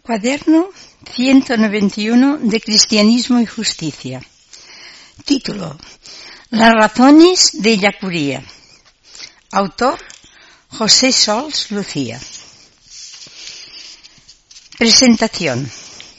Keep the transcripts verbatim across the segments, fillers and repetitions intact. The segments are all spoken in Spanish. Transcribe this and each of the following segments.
Cuaderno ciento noventa y uno de Cristianismo y Justicia. Título: Las razones de Ellacuría. Autor: José Sols Lucía. Presentación.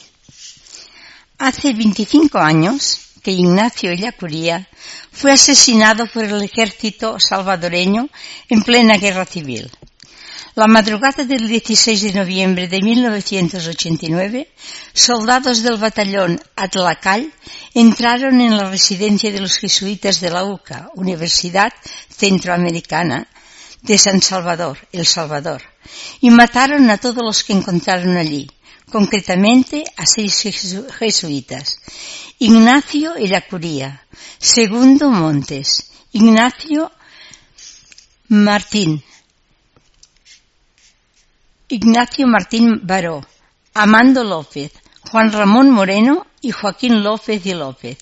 Hace veinticinco años que Ignacio Ellacuría fue asesinado por el ejército salvadoreño en plena guerra civil. La madrugada del dieciséis de noviembre de mil novecientos ochenta y nueve, soldados del batallón Atlacay entraron en la residencia de los jesuitas de la U C A, Universidad Centroamericana de San Salvador, El Salvador, y mataron a todos los que encontraron allí, concretamente a seis jesuitas: Ignacio Ellacuría, Segundo Montes, Ignacio Martín, Ignacio Martín Baró, Amando López, Juan Ramón Moreno y Joaquín López y López.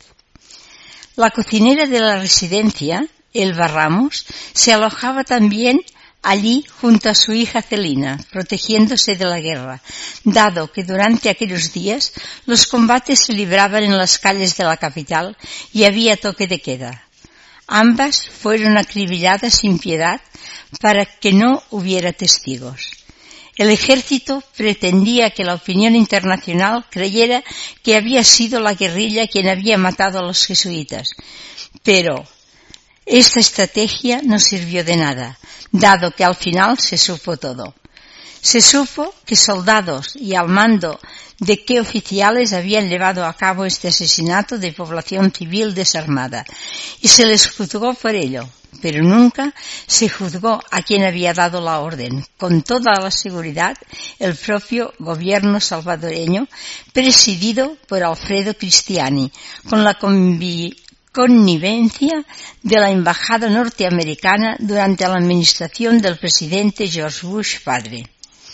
La cocinera de la residencia, Elba Ramos, se alojaba también allí junto a su hija Celina, protegiéndose de la guerra, dado que durante aquellos días los combates se libraban en las calles de la capital y había toque de queda. Ambas fueron acribilladas sin piedad para que no hubiera testigos. El ejército pretendía que la opinión internacional creyera que había sido la guerrilla quien había matado a los jesuitas, pero esta estrategia no sirvió de nada, dado que al final se supo todo. Se supo que soldados y al mando de qué oficiales habían llevado a cabo este asesinato de población civil desarmada, y se les juzgó por ello. Pero nunca se juzgó a quien había dado la orden. Con toda la seguridad, el propio gobierno salvadoreño, presidido por Alfredo Cristiani, con la convi- connivencia de la embajada norteamericana durante la administración del presidente George Bush padre.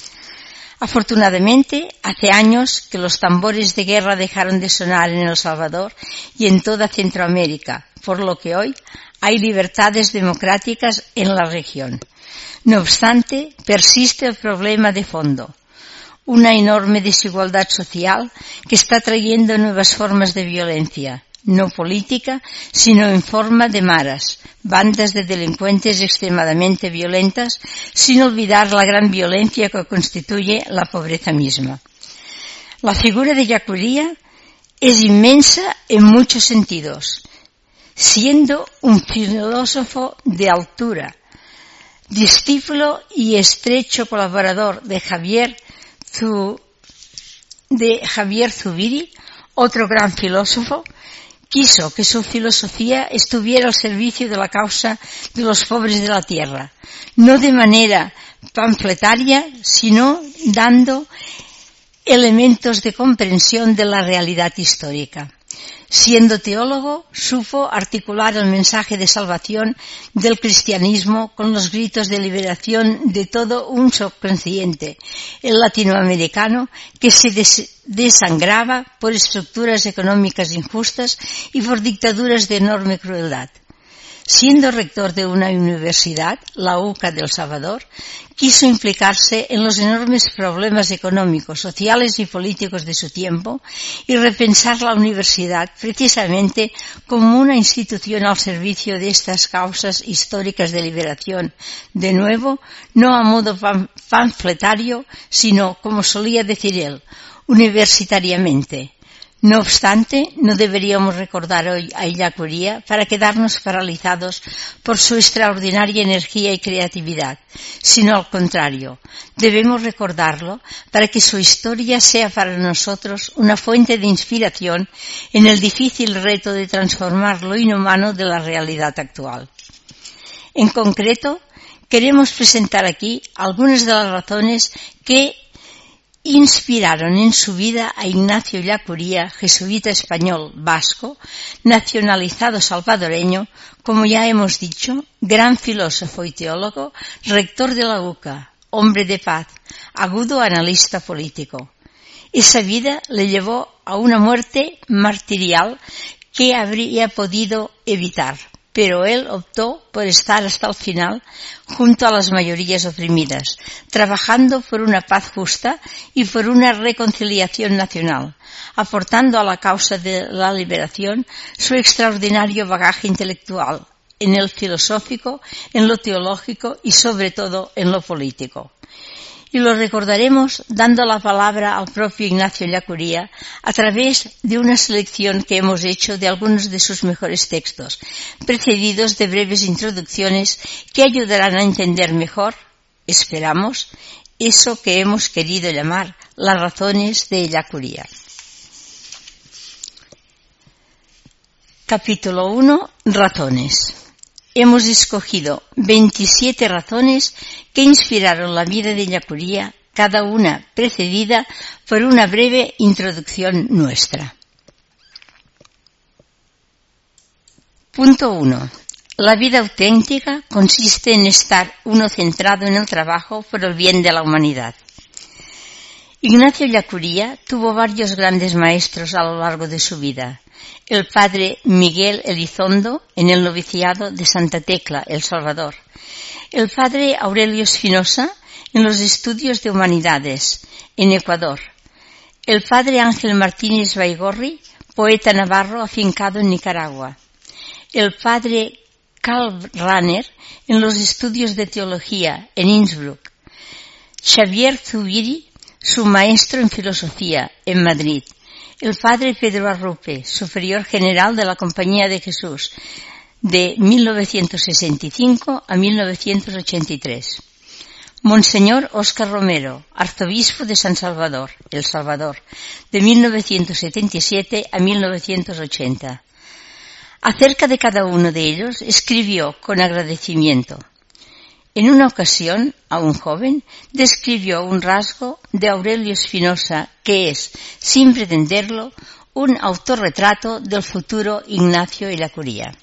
Afortunadamente, hace años que los tambores de guerra dejaron de sonar en El Salvador y en toda Centroamérica, por lo que hoy hay libertades democráticas en la región. No obstante, persiste el problema de fondo, una enorme desigualdad social que está trayendo nuevas formas de violencia, no política, sino en forma de maras, bandas de delincuentes extremadamente violentas, sin olvidar la gran violencia que constituye la pobreza misma. La figura de Ellacuría es inmensa en muchos sentidos, siendo un filósofo de altura, discípulo y estrecho colaborador de Javier, Zu, de Javier Zubiri, otro gran filósofo. Quiso que su filosofía estuviera al servicio de la causa de los pobres de la tierra, no de manera panfletaria, sino dando elementos de comprensión de la realidad histórica. Siendo teólogo, supo articular el mensaje de salvación del cristianismo con los gritos de liberación de todo un subconsciente, el latinoamericano, que se des- desangraba por estructuras económicas injustas y por dictaduras de enorme crueldad. Siendo rector de una universidad, la U C A de El Salvador, quiso implicarse en los enormes problemas económicos, sociales y políticos de su tiempo y repensar la universidad precisamente como una institución al servicio de estas causas históricas de liberación, de nuevo, no a modo panfletario, sino, como solía decir él, universitariamente. No obstante, no deberíamos recordar hoy a Ellacuría para quedarnos paralizados por su extraordinaria energía y creatividad, sino al contrario, debemos recordarlo para que su historia sea para nosotros una fuente de inspiración en el difícil reto de transformar lo inhumano de la realidad actual. En concreto, queremos presentar aquí algunas de las razones que inspiraron en su vida a Ignacio Ellacuría, jesuita español vasco, nacionalizado salvadoreño, como ya hemos dicho, gran filósofo y teólogo, rector de la U C A, hombre de paz, agudo analista político. Esa vida le llevó a una muerte martirial que habría podido evitar, pero él optó por estar hasta el final junto a las mayorías oprimidas, trabajando por una paz justa y por una reconciliación nacional, aportando a la causa de la liberación su extraordinario bagaje intelectual, en el filosófico, en lo teológico y sobre todo en lo político. Y lo recordaremos dando la palabra al propio Ignacio Ellacuría a través de una selección que hemos hecho de algunos de sus mejores textos, precedidos de breves introducciones que ayudarán a entender mejor, esperamos, eso que hemos querido llamar las razones de Ellacuría. Capítulo uno. Razones. Hemos escogido veintisiete razones que inspiraron la vida de Ellacuría, cada una precedida por una breve introducción nuestra. Punto uno. La vida auténtica consiste en estar uno centrado en el trabajo por el bien de la humanidad. Ignacio Ellacuría tuvo varios grandes maestros a lo largo de su vida. El padre Miguel Elizondo en el noviciado de Santa Tecla, El Salvador. El padre Aurelio Espinosa en los estudios de humanidades, en Ecuador. El padre Ángel Martínez Baigorri, poeta navarro afincado en Nicaragua. El padre Karl Rahner en los estudios de teología, en Innsbruck. Xavier Zubiri, su maestro en filosofía, en Madrid. El padre Pedro Arrupe, superior general de la Compañía de Jesús, de mil novecientos sesenta y cinco a mil novecientos ochenta y tres. Monseñor Óscar Romero, arzobispo de San Salvador, El Salvador, de mil novecientos setenta y siete a mil novecientos ochenta. Acerca de cada uno de ellos escribió con agradecimiento. En una ocasión, a un joven, describió un rasgo de Aurelio Espinosa que es, sin pretenderlo, un autorretrato del futuro Ignacio Ellacuría.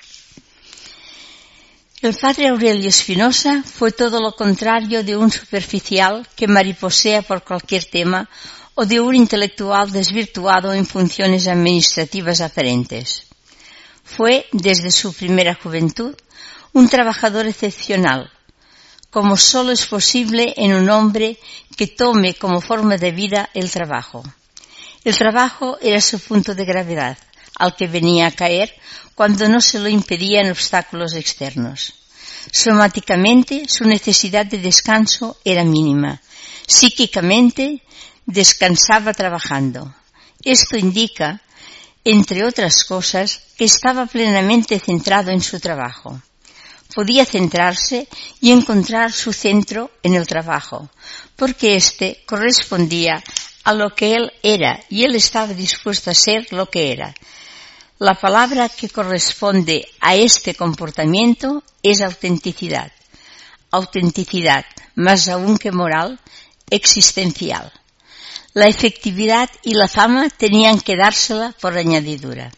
El padre Aurelio Espinosa fue todo lo contrario de un superficial que mariposea por cualquier tema o de un intelectual desvirtuado en funciones administrativas aparentes. Fue, desde su primera juventud, un trabajador excepcional, como solo es posible en un hombre que tome como forma de vida el trabajo. El trabajo era su punto de gravedad, al que venía a caer cuando no se lo impedían obstáculos externos. Somáticamente, su necesidad de descanso era mínima. Psíquicamente, descansaba trabajando. Esto indica, entre otras cosas, que estaba plenamente centrado en su trabajo. Podía centrarse y encontrar su centro en el trabajo, porque éste correspondía a lo que él era y él estaba dispuesto a ser lo que era. La palabra que corresponde a este comportamiento es autenticidad. Autenticidad, más aún que moral, existencial. La efectividad y la fama tenían que dársela por añadidura.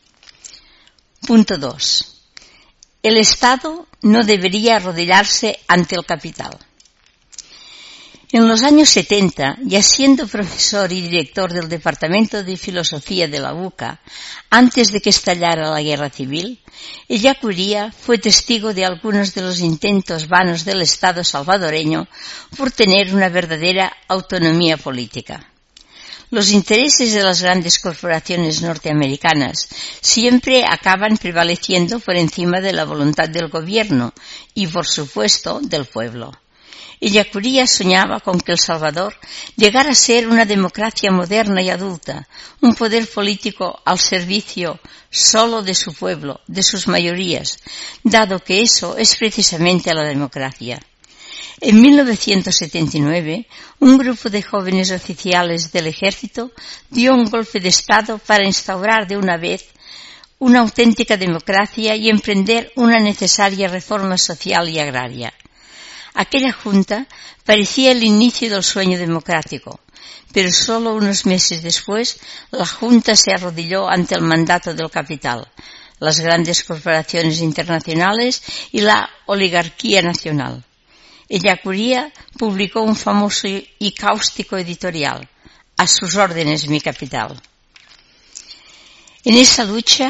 Punto dos. El Estado no debería arrodillarse ante el capital. En los años setenta, ya siendo profesor y director del Departamento de Filosofía de la U C A, antes de que estallara la Guerra Civil, Ellacuría fue testigo de algunos de los intentos vanos del Estado salvadoreño por tener una verdadera autonomía política. Los intereses de las grandes corporaciones norteamericanas siempre acaban prevaleciendo por encima de la voluntad del gobierno y, por supuesto, del pueblo. Ellacuría soñaba con que El Salvador llegara a ser una democracia moderna y adulta, un poder político al servicio solo de su pueblo, de sus mayorías, dado que eso es precisamente la democracia. En mil novecientos setenta y nueve, un grupo de jóvenes oficiales del ejército dio un golpe de Estado para instaurar de una vez una auténtica democracia y emprender una necesaria reforma social y agraria. Aquella junta parecía el inicio del sueño democrático, pero solo unos meses después la junta se arrodilló ante el mandato del capital, las grandes corporaciones internacionales y la oligarquía nacional. Ellacuría publicó un famoso y cáustico editorial, A sus órdenes mi capital. En esa lucha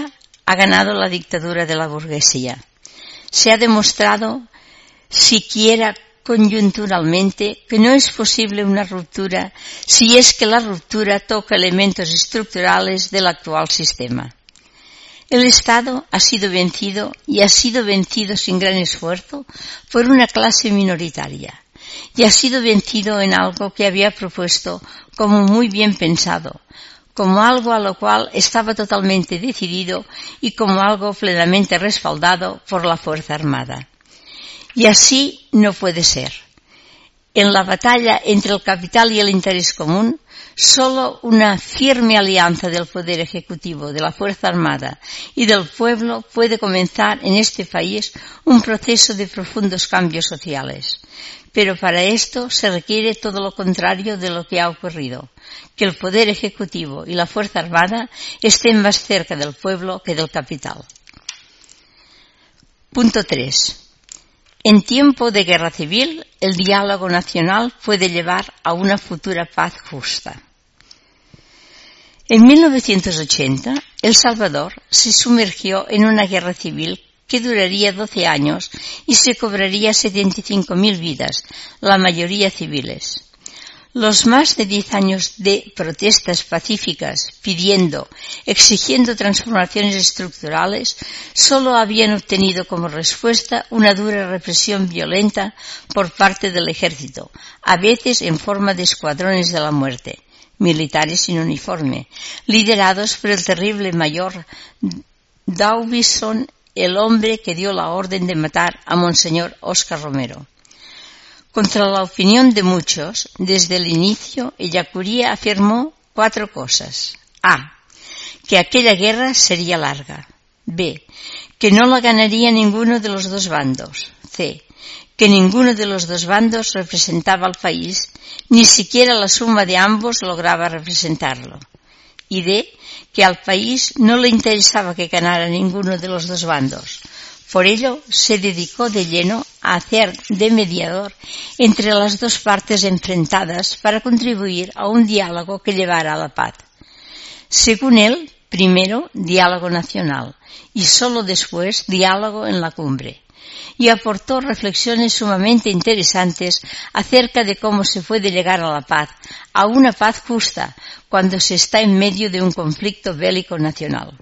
ha ganado la dictadura de la burguesía. Se ha demostrado, siquiera coyunturalmente, que no es posible una ruptura si es que la ruptura toca elementos estructurales del actual sistema. El Estado ha sido vencido y ha sido vencido sin gran esfuerzo por una clase minoritaria y ha sido vencido en algo que había propuesto como muy bien pensado, como algo a lo cual estaba totalmente decidido y como algo plenamente respaldado por la Fuerza Armada. Y así no puede ser. En la batalla entre el capital y el interés común, solo una firme alianza del Poder Ejecutivo, de la Fuerza Armada y del pueblo puede comenzar en este país un proceso de profundos cambios sociales. Pero para esto se requiere todo lo contrario de lo que ha ocurrido, que el Poder Ejecutivo y la Fuerza Armada estén más cerca del pueblo que del capital. Punto tres. En tiempo de guerra civil, el diálogo nacional puede llevar a una futura paz justa. En mil novecientos ochenta, El Salvador se sumergió en una guerra civil que duraría doce años y se cobraría setenta y cinco mil vidas, la mayoría civiles. Los más de diez años de protestas pacíficas pidiendo, exigiendo transformaciones estructurales, solo habían obtenido como respuesta una dura represión violenta por parte del ejército, a veces en forma de escuadrones de la muerte, militares sin uniforme, liderados por el terrible mayor Daubison, el hombre que dio la orden de matar a Monseñor Óscar Romero. Contra la opinión de muchos, desde el inicio, Ellacuría afirmó cuatro cosas. A. Que aquella guerra sería larga. B. Que no la ganaría ninguno de los dos bandos. C. Que ninguno de los dos bandos representaba al país, ni siquiera la suma de ambos lograba representarlo. Y D. Que al país no le interesaba que ganara ninguno de los dos bandos. Por ello, se dedicó de lleno a hacer de mediador entre las dos partes enfrentadas para contribuir a un diálogo que llevara a la paz. Según él, primero, diálogo nacional y solo después, diálogo en la cumbre. Y aportó reflexiones sumamente interesantes acerca de cómo se puede llegar a la paz, a una paz justa, cuando se está en medio de un conflicto bélico nacional.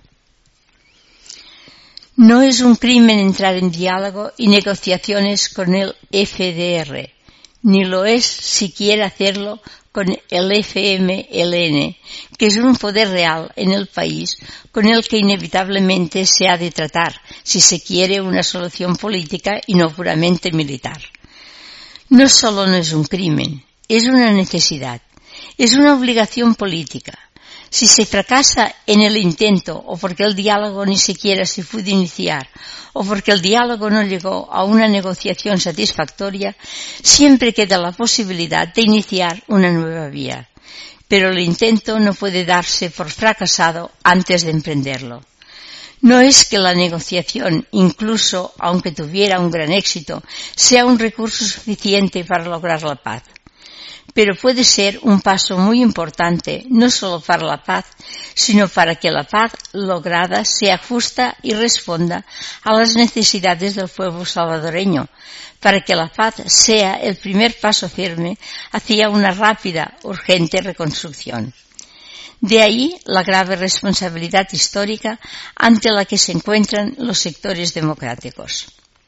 No es un crimen entrar en diálogo y negociaciones con el F D R, ni lo es siquiera hacerlo con el F M L N, que es un poder real en el país con el que inevitablemente se ha de tratar si se quiere una solución política y no puramente militar. No solo no es un crimen, es una necesidad, es una obligación política. Si se fracasa en el intento, o porque el diálogo ni siquiera se pudo iniciar, o porque el diálogo no llegó a una negociación satisfactoria, siempre queda la posibilidad de iniciar una nueva vía. Pero el intento no puede darse por fracasado antes de emprenderlo. No es que la negociación, incluso aunque tuviera un gran éxito, sea un recurso suficiente para lograr la paz. Pero puede ser un paso muy importante, no solo para la paz, sino para que la paz lograda sea justa y responda a las necesidades del pueblo salvadoreño, para que la paz sea el primer paso firme hacia una rápida, urgente reconstrucción. De ahí la grave responsabilidad histórica ante la que se encuentran los sectores democráticos.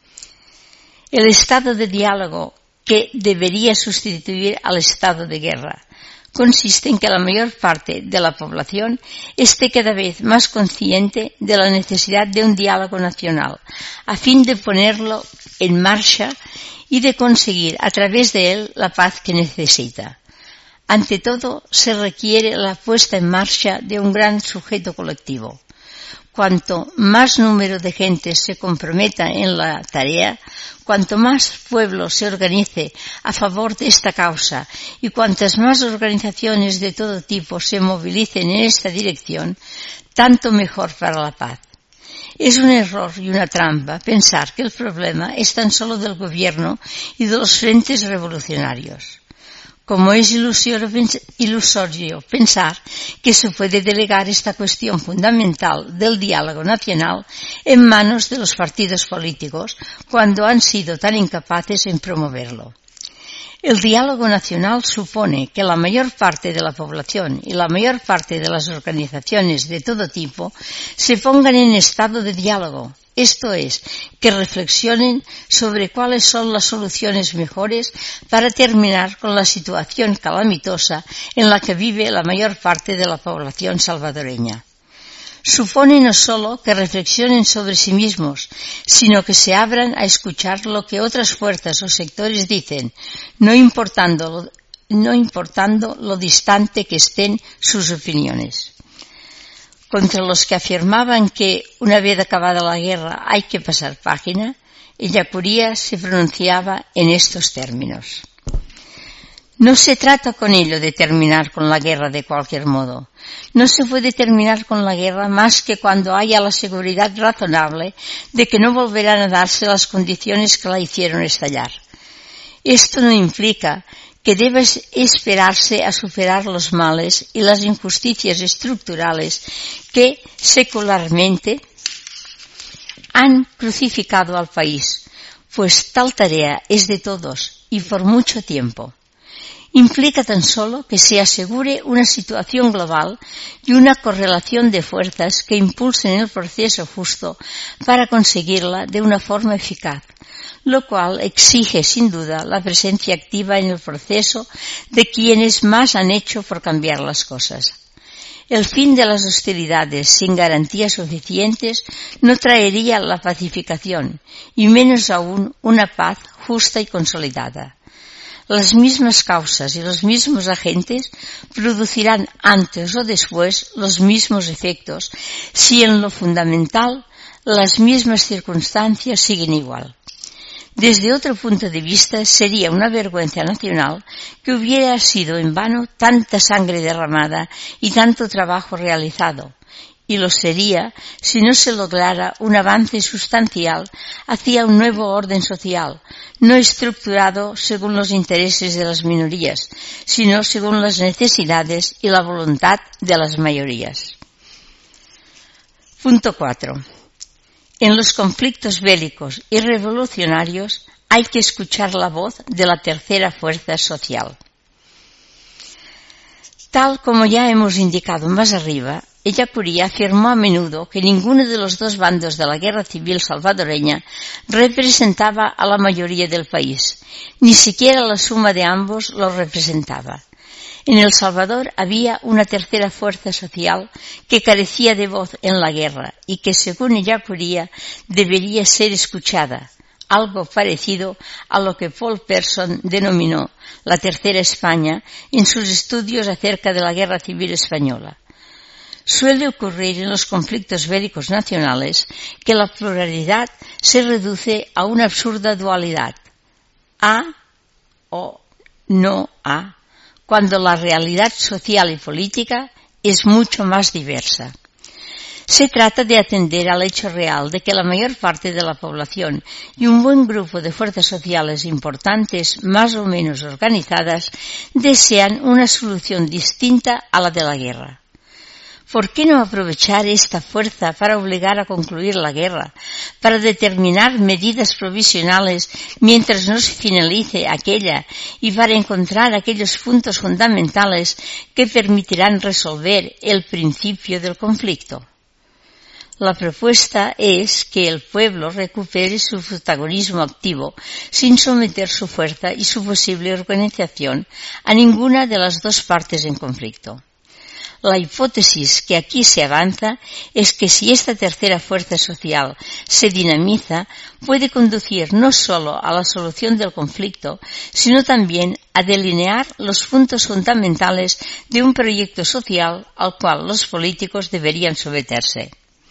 El estado de diálogo que debería sustituir al estado de guerra consiste en que la mayor parte de la población esté cada vez más consciente de la necesidad de un diálogo nacional, a fin de ponerlo en marcha y de conseguir a través de él la paz que necesita. Ante todo, se requiere la puesta en marcha de un gran sujeto colectivo. Cuanto más número de gente se comprometa en la tarea, cuanto más pueblo se organice a favor de esta causa y cuantas más organizaciones de todo tipo se movilicen en esta dirección, tanto mejor para la paz. Es un error y una trampa pensar que el problema es tan solo del gobierno y de los frentes revolucionarios. como es ilusorio pensar que se puede delegar esta cuestión fundamental del diálogo nacional en manos de los partidos políticos cuando han sido tan incapaces en promoverlo. El diálogo nacional supone que la mayor parte de la población y la mayor parte de las organizaciones de todo tipo se pongan en estado de diálogo. Esto es, que reflexionen sobre cuáles son las soluciones mejores para terminar con la situación calamitosa en la que vive la mayor parte de la población salvadoreña. Supone no solo que reflexionen sobre sí mismos, sino que se abran a escuchar lo que otras fuerzas o sectores dicen, no importando lo, no importando lo distante que estén sus opiniones. Contra los que afirmaban que, una vez acabada la guerra, hay que pasar página, Ellacuría se pronunciaba en estos términos. No se trata con ello de terminar con la guerra de cualquier modo. No se puede terminar con la guerra más que cuando haya la seguridad razonable de que no volverán a darse las condiciones que la hicieron estallar. Esto no implica que debe esperarse a superar los males y las injusticias estructurales que secularmente han crucificado al país, pues tal tarea es de todos y por mucho tiempo. Implica tan solo que se asegure una situación global y una correlación de fuerzas que impulsen el proceso justo para conseguirla de una forma eficaz, lo cual exige sin duda la presencia activa en el proceso de quienes más han hecho por cambiar las cosas. El fin de las hostilidades sin garantías suficientes no traería la pacificación y menos aún una paz justa y consolidada. Las mismas causas y los mismos agentes producirán antes o después los mismos efectos si en lo fundamental las mismas circunstancias siguen igual. Desde otro punto de vista, sería una vergüenza nacional que hubiera sido en vano tanta sangre derramada y tanto trabajo realizado, y lo sería si no se lograra un avance sustancial hacia un nuevo orden social, no estructurado según los intereses de las minorías, sino según las necesidades y la voluntad de las mayorías. Punto cuatro. En los conflictos bélicos y revolucionarios hay que escuchar la voz de la tercera fuerza social. Tal como ya hemos indicado más arriba, Ellacuría afirmó a menudo que ninguno de los dos bandos de la guerra civil salvadoreña representaba a la mayoría del país, ni siquiera la suma de ambos lo representaba. En El Salvador había una tercera fuerza social que carecía de voz en la guerra y que, según Ellacuría, debería ser escuchada, algo parecido a lo que Paul Person denominó la Tercera España en sus estudios acerca de la Guerra Civil Española. Suele ocurrir en los conflictos bélicos nacionales que la pluralidad se reduce a una absurda dualidad, a o no a, cuando la realidad social y política es mucho más diversa. Se trata de atender al hecho real de que la mayor parte de la población y un buen grupo de fuerzas sociales importantes, más o menos organizadas, desean una solución distinta a la de la guerra. ¿Por qué no aprovechar esta fuerza para obligar a concluir la guerra, para determinar medidas provisionales mientras no se finalice aquella y para encontrar aquellos puntos fundamentales que permitirán resolver el principio del conflicto? La propuesta es que el pueblo recupere su protagonismo activo sin someter su fuerza y su posible organización a ninguna de las dos partes en conflicto. La hipótesis que aquí se avanza es que si esta tercera fuerza social se dinamiza, puede conducir no solo a la solución del conflicto, sino también a delinear los puntos fundamentales de un proyecto social al cual los políticos deberían someterse.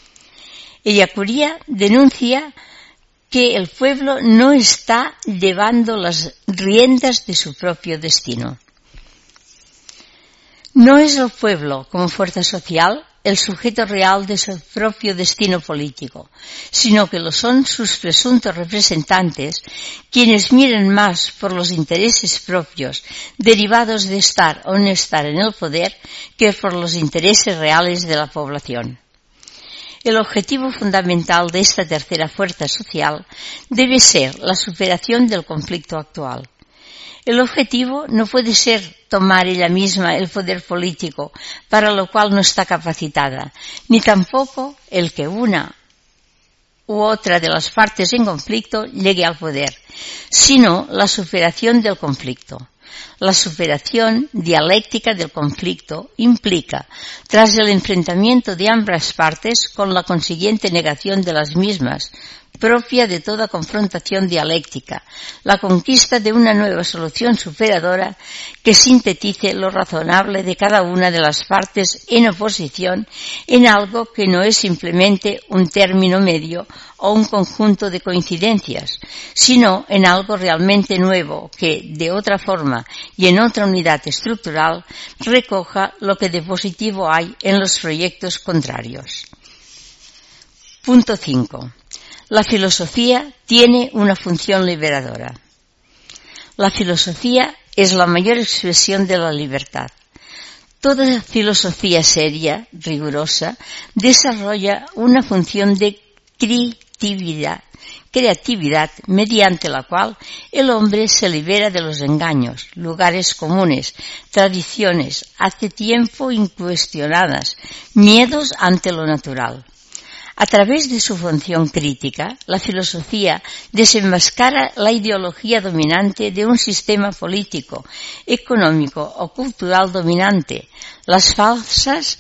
Ellacuría denuncia que el pueblo no está llevando las riendas de su propio destino. No es el pueblo, como fuerza social, el sujeto real de su propio destino político, sino que lo son sus presuntos representantes, quienes miran más por los intereses propios derivados de estar o no estar en el poder que por los intereses reales de la población. El objetivo fundamental de esta tercera fuerza social debe ser la superación del conflicto actual. El objetivo no puede ser tomar ella misma el poder político, para lo cual no está capacitada, ni tampoco el que una u otra de las partes en conflicto llegue al poder, sino la superación del conflicto. La superación dialéctica del conflicto implica, tras el enfrentamiento de ambas partes con la consiguiente negación de las mismas, propia de toda confrontación dialéctica, la conquista de una nueva solución superadora que sintetice lo razonable de cada una de las partes en oposición en algo que no es simplemente un término medio o un conjunto de coincidencias, sino en algo realmente nuevo que, de otra forma y en otra unidad estructural, recoja lo que de positivo hay en los proyectos contrarios. Punto cinco. La filosofía tiene una función liberadora. La filosofía es la mayor expresión de la libertad. Toda filosofía seria, rigurosa, desarrolla una función de creatividad, creatividad mediante la cual el hombre se libera de los engaños, lugares comunes, tradiciones, hace tiempo incuestionadas, miedos ante lo natural. A través de su función crítica, la filosofía desenmascara la ideología dominante de un sistema político, económico o cultural dominante, las falsas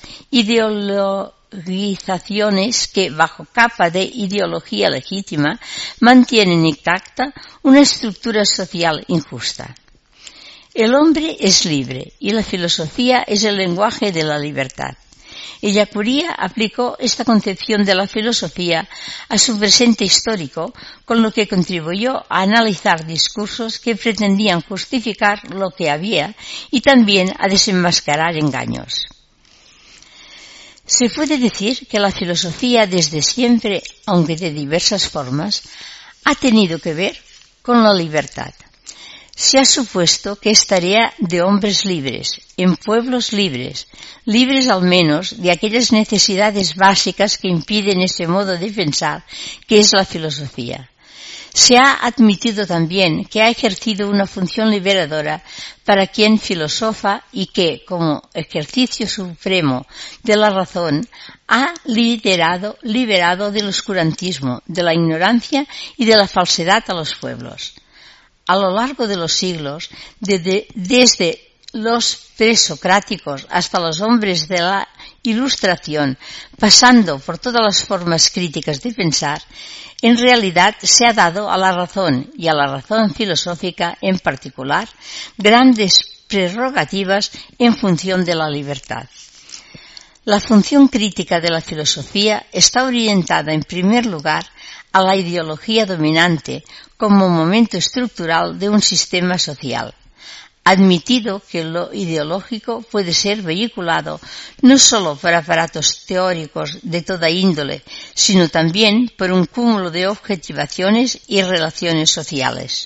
ideologizaciones que, bajo capa de ideología legítima, mantienen intacta una estructura social injusta. El hombre es libre y la filosofía es el lenguaje de la libertad. Ellacuría aplicó esta concepción de la filosofía a su presente histórico, con lo que contribuyó a analizar discursos que pretendían justificar lo que había y también a desenmascarar engaños. Se puede decir que la filosofía desde siempre, aunque de diversas formas, ha tenido que ver con la libertad. Se ha supuesto que es tarea de hombres libres, en pueblos libres, libres al menos de aquellas necesidades básicas que impiden ese modo de pensar que es la filosofía. Se ha admitido también que ha ejercido una función liberadora para quien filosofa y que, como ejercicio supremo de la razón, ha liderado, liberado del oscurantismo, de la ignorancia y de la falsedad a los pueblos. A lo largo de los siglos, desde, desde los presocráticos hasta los hombres de la Ilustración, pasando por todas las formas críticas de pensar, en realidad se ha dado a la razón y a la razón filosófica en particular grandes prerrogativas en función de la libertad. La función crítica de la filosofía está orientada en primer lugar a la ideología dominante como momento estructural de un sistema social, admitido que lo ideológico puede ser vehiculado no solo por aparatos teóricos de toda índole, sino también por un cúmulo de objetivaciones y relaciones sociales.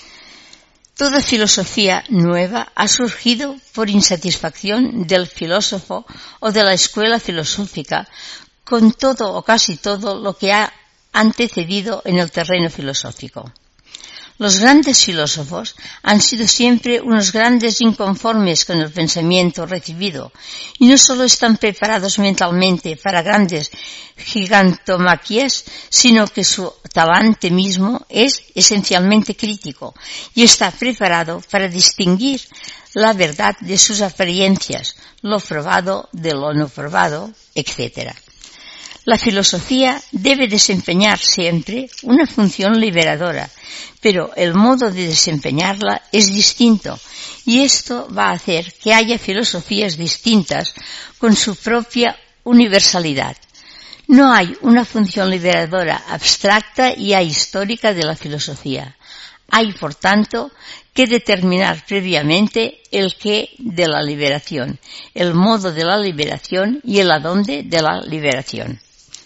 Toda filosofía nueva ha surgido por insatisfacción del filósofo o de la escuela filosófica con todo o casi todo lo que ha antecedido en el terreno filosófico. Los grandes filósofos han sido siempre unos grandes inconformes con el pensamiento recibido y no solo están preparados mentalmente para grandes gigantomaquias, sino que su talante mismo es esencialmente crítico y está preparado para distinguir la verdad de sus apariencias, lo probado de lo no probado, etcétera. La filosofía debe desempeñar siempre una función liberadora, pero el modo de desempeñarla es distinto y esto va a hacer que haya filosofías distintas con su propia universalidad. No hay una función liberadora abstracta y ahistórica de la filosofía. Hay, por tanto, que determinar previamente el qué de la liberación, el modo de la liberación y el adónde de la liberación.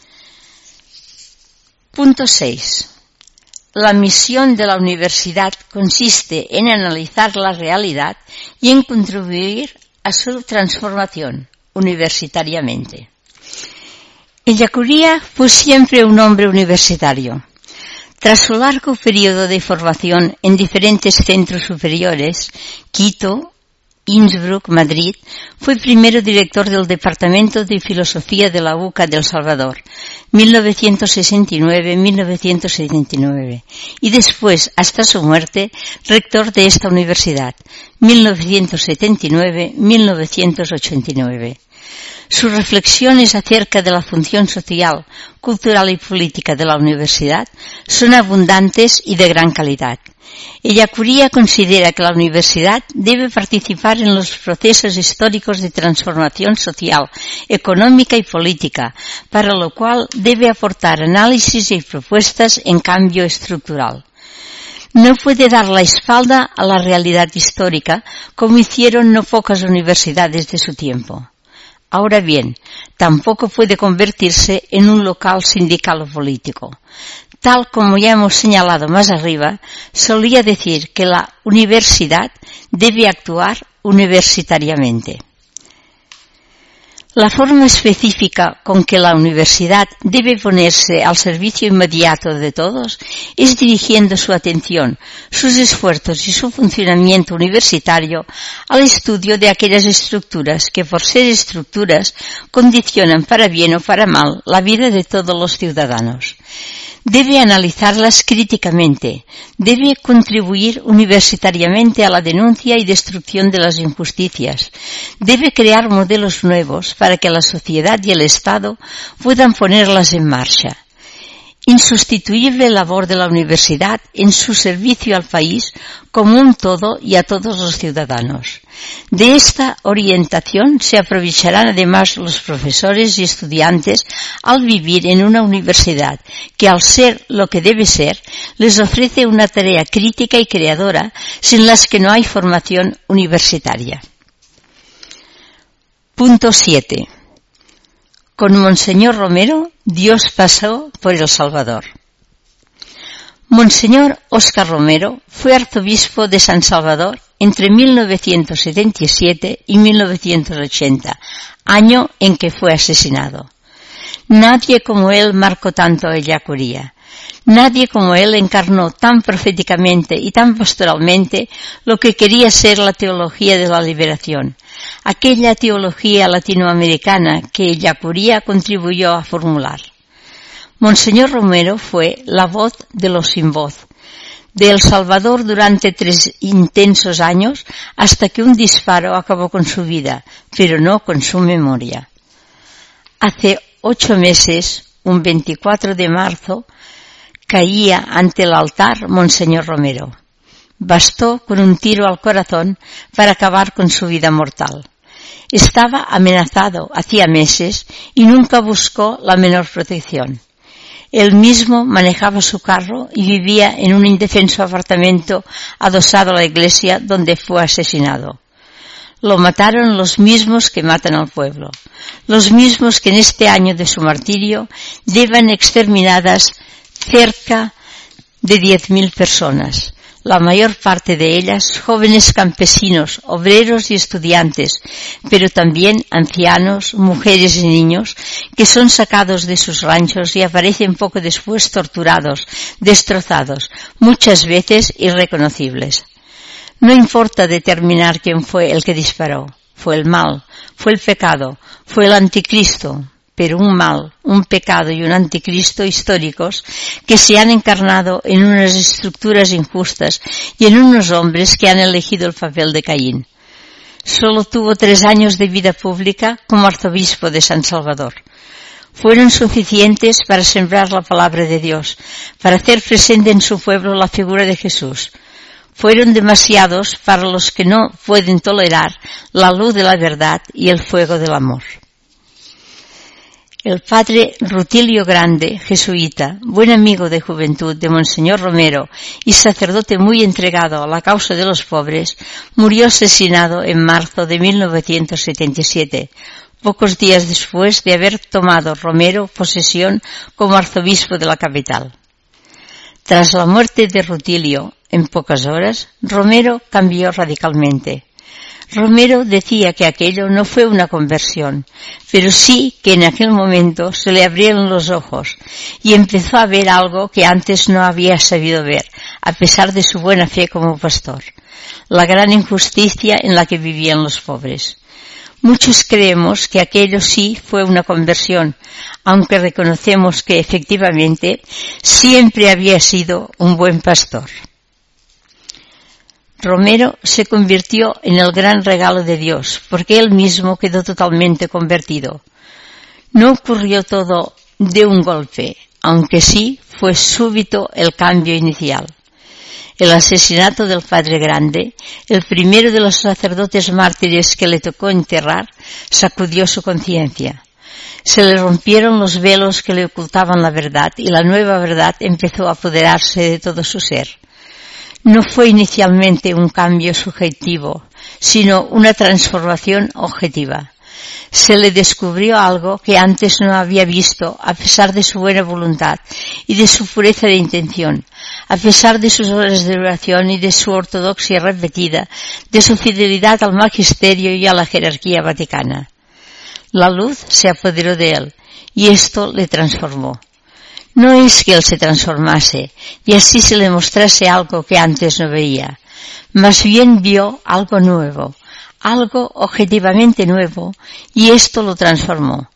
Punto seis. La misión de la universidad consiste en analizar la realidad y en contribuir a su transformación universitariamente. Ellacuría fue siempre un hombre universitario. Tras su largo periodo de formación en diferentes centros superiores, Quito, Innsbruck, Madrid, fue primero director del Departamento de Filosofía de la U C A de El Salvador, mil novecientos sesenta y nueve a mil novecientos setenta y nueve, y después, hasta su muerte, rector de esta universidad, mil novecientos setenta y nueve a mil novecientos ochenta y nueve. Sus reflexiones acerca de la función social, cultural y política de la universidad son abundantes y de gran calidad. Ellacuría considera que la universidad debe participar en los procesos históricos de transformación social, económica y política, para lo cual debe aportar análisis y propuestas en cambio estructural. No puede dar la espalda a la realidad histórica, como hicieron no pocas universidades de su tiempo. Ahora bien, tampoco puede convertirse en un local sindical o político. Tal como ya hemos señalado más arriba, solía decir que la universidad debe actuar universitariamente. La forma específica con que la universidad debe ponerse al servicio inmediato de todos es dirigiendo su atención, sus esfuerzos y su funcionamiento universitario al estudio de aquellas estructuras que, por ser estructuras, condicionan para bien o para mal la vida de todos los ciudadanos. Debe analizarlas críticamente, debe contribuir universitariamente a la denuncia y destrucción de las injusticias, debe crear modelos nuevos para que la sociedad y el Estado puedan ponerlas en marcha. Insustituible labor de la universidad en su servicio al país como un todo y a todos los ciudadanos. De esta orientación se aprovecharán además los profesores y estudiantes al vivir en una universidad que, al ser lo que debe ser, les ofrece una tarea crítica y creadora sin las que no hay formación universitaria. Punto siete. Con Monseñor Romero, Dios pasó por El Salvador. Monseñor Óscar Romero fue arzobispo de San Salvador entre mil novecientos setenta y siete y mil novecientos ochenta, año en que fue asesinado. Nadie como él marcó tanto a Ellacuría. Nadie como él encarnó tan proféticamente y tan pastoralmente lo que quería ser la teología de la liberación, aquella teología latinoamericana que Ellacuría contribuyó a formular. Monseñor Romero fue la voz de los sin voz, de El Salvador durante tres intensos años hasta que un disparo acabó con su vida, pero no con su memoria. Hace ocho meses, un veinticuatro de marzo, caía ante el altar Monseñor Romero. Bastó con un tiro al corazón para acabar con su vida mortal. Estaba amenazado hacía meses y nunca buscó la menor protección. Él mismo manejaba su carro y vivía en un indefenso apartamento adosado a la iglesia donde fue asesinado. Lo mataron los mismos que matan al pueblo, los mismos que en este año de su martirio llevan exterminadas cerca de diez mil personas, la mayor parte de ellas jóvenes campesinos, obreros y estudiantes, pero también ancianos, mujeres y niños que son sacados de sus ranchos y aparecen poco después torturados, destrozados, muchas veces irreconocibles. No importa determinar quién fue el que disparó, fue el mal, fue el pecado, fue el anticristo, pero un mal, un pecado y un anticristo históricos que se han encarnado en unas estructuras injustas y en unos hombres que han elegido el papel de Caín. Solo tuvo tres años de vida pública como arzobispo de San Salvador. Fueron suficientes para sembrar la palabra de Dios, para hacer presente en su pueblo la figura de Jesús. Fueron demasiados para los que no pueden tolerar la luz de la verdad y el fuego del amor. El padre Rutilio Grande, jesuita, buen amigo de juventud de Monseñor Romero y sacerdote muy entregado a la causa de los pobres, murió asesinado en marzo de mil novecientos setenta y siete, pocos días después de haber tomado Romero posesión como arzobispo de la capital. Tras la muerte de Rutilio, en pocas horas, Romero cambió radicalmente. Romero decía que aquello no fue una conversión, pero sí que en aquel momento se le abrieron los ojos y empezó a ver algo que antes no había sabido ver, a pesar de su buena fe como pastor: la gran injusticia en la que vivían los pobres. Muchos creemos que aquello sí fue una conversión, aunque reconocemos que efectivamente siempre había sido un buen pastor. Romero se convirtió en el gran regalo de Dios, porque él mismo quedó totalmente convertido. No ocurrió todo de un golpe, aunque sí fue súbito el cambio inicial. El asesinato del Padre Grande, el primero de los sacerdotes mártires que le tocó enterrar, sacudió su conciencia. Se le rompieron los velos que le ocultaban la verdad y la nueva verdad empezó a apoderarse de todo su ser. No fue inicialmente un cambio subjetivo, sino una transformación objetiva. Se le descubrió algo que antes no había visto, a pesar de su buena voluntad y de su pureza de intención, a pesar de sus horas de oración y de su ortodoxia repetida, de su fidelidad al magisterio y a la jerarquía vaticana. La luz se apoderó de él, y esto le transformó. No es que él se transformase y así se le mostrase algo que antes no veía. Más bien vio algo nuevo, algo objetivamente nuevo, y esto lo transformó.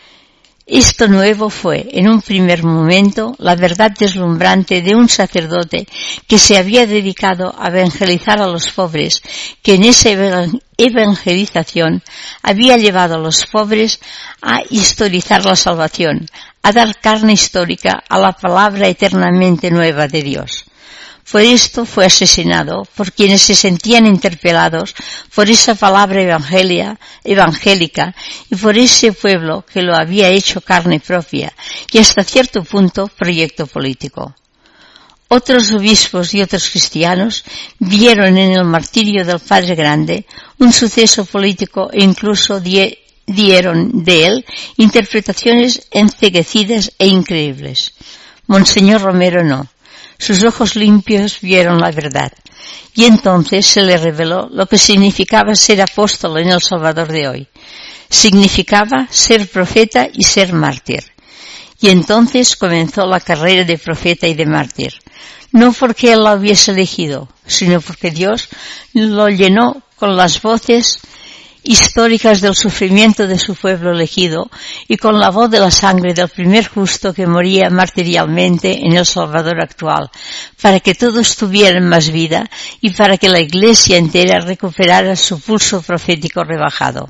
Esto nuevo fue, en un primer momento, la verdad deslumbrante de un sacerdote que se había dedicado a evangelizar a los pobres, que en esa evangelización había llevado a los pobres a historizar la salvación, a dar carne histórica a la palabra eternamente nueva de Dios. Por esto fue asesinado por quienes se sentían interpelados por esa palabra evangelia, evangélica y por ese pueblo que lo había hecho carne propia y hasta cierto punto proyecto político. Otros obispos y otros cristianos vieron en el martirio del Padre Grande un suceso político e incluso die, dieron de él interpretaciones enceguecidas e increíbles. Monseñor Romero no. Sus ojos limpios vieron la verdad, y entonces se le reveló lo que significaba ser apóstol en El Salvador de hoy. Significaba ser profeta y ser mártir. Y entonces comenzó la carrera de profeta y de mártir, no porque él la hubiese elegido, sino porque Dios lo llenó con las voces históricas del sufrimiento de su pueblo elegido y con la voz de la sangre del primer justo que moría martirialmente en El Salvador actual, para que todos tuvieran más vida y para que la Iglesia entera recuperara su pulso profético rebajado.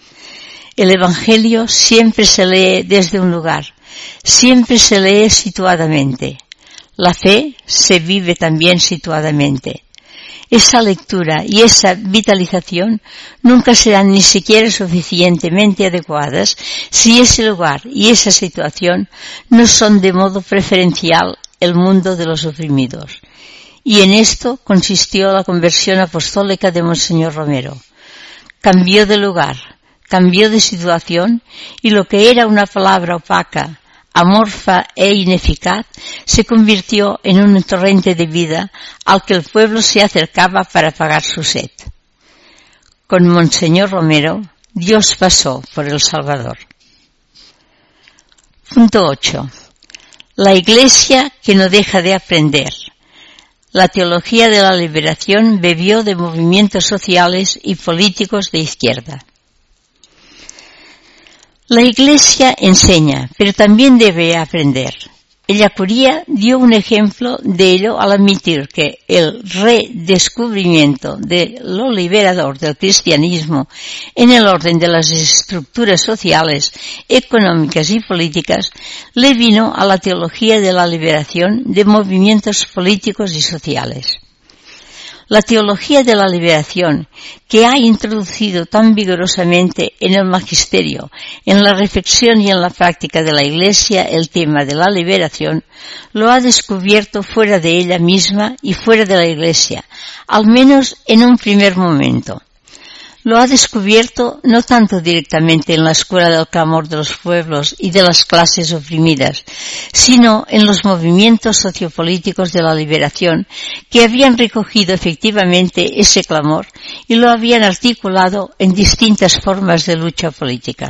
El Evangelio siempre se lee desde un lugar, siempre se lee situadamente. La fe se vive también situadamente. Esa lectura y esa vitalización nunca serán ni siquiera suficientemente adecuadas si ese lugar y esa situación no son de modo preferencial el mundo de los oprimidos. Y en esto consistió la conversión apostólica de Monseñor Romero. Cambió de lugar, cambió de situación y lo que era una palabra opaca, amorfa e ineficaz, se convirtió en un torrente de vida al que el pueblo se acercaba para apagar su sed. Con Monseñor Romero, Dios pasó por El Salvador. Punto ocho. La Iglesia que no deja de aprender. La teología de la liberación bebió de movimientos sociales y políticos de izquierda. La Iglesia enseña, pero también debe aprender. Ella Curía dio un ejemplo de ello al admitir que el redescubrimiento de lo liberador del cristianismo en el orden de las estructuras sociales, económicas y políticas le vino a la teología de la liberación de movimientos políticos y sociales. La teología de la liberación, que ha introducido tan vigorosamente en el magisterio, en la reflexión y en la práctica de la Iglesia el tema de la liberación, lo ha descubierto fuera de ella misma y fuera de la Iglesia, al menos en un primer momento. Lo ha descubierto no tanto directamente en la escuela del clamor de los pueblos y de las clases oprimidas, sino en los movimientos sociopolíticos de la liberación que habían recogido efectivamente ese clamor y lo habían articulado en distintas formas de lucha política.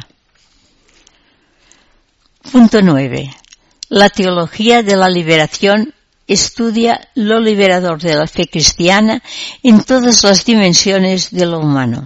Punto nueve. La teología de la liberación estudia lo liberador de la fe cristiana en todas las dimensiones de lo humano.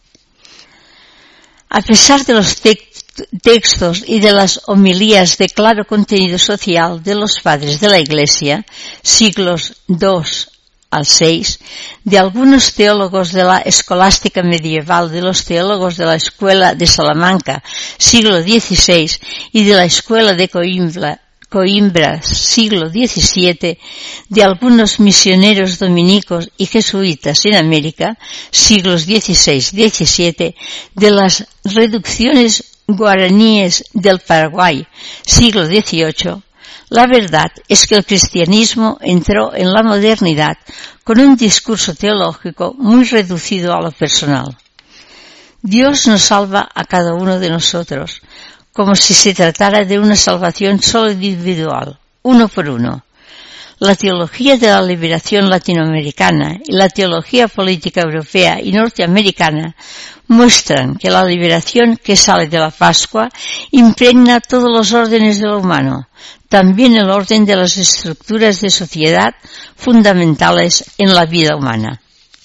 A pesar de los te- textos y de las homilías de claro contenido social de los padres de la Iglesia, siglos dos al seis, de algunos teólogos de la escolástica medieval, de los teólogos de la Escuela de Salamanca, siglo dieciséis, y de la Escuela de Coimbra, Coimbra, siglo diecisiete, de algunos misioneros dominicos y jesuitas en América, siglos dieciséis a diecisiete, de las reducciones guaraníes del Paraguay, siglo dieciocho, la verdad es que el cristianismo entró en la modernidad con un discurso teológico muy reducido a lo personal. Dios nos salva a cada uno de nosotros, como si se tratara de una salvación solo individual, uno por uno. La teología de la liberación latinoamericana y la teología política europea y norteamericana muestran que la liberación que sale de la Pascua impregna todos los órdenes de lo humano, también el orden de las estructuras de sociedad fundamentales en la vida humana.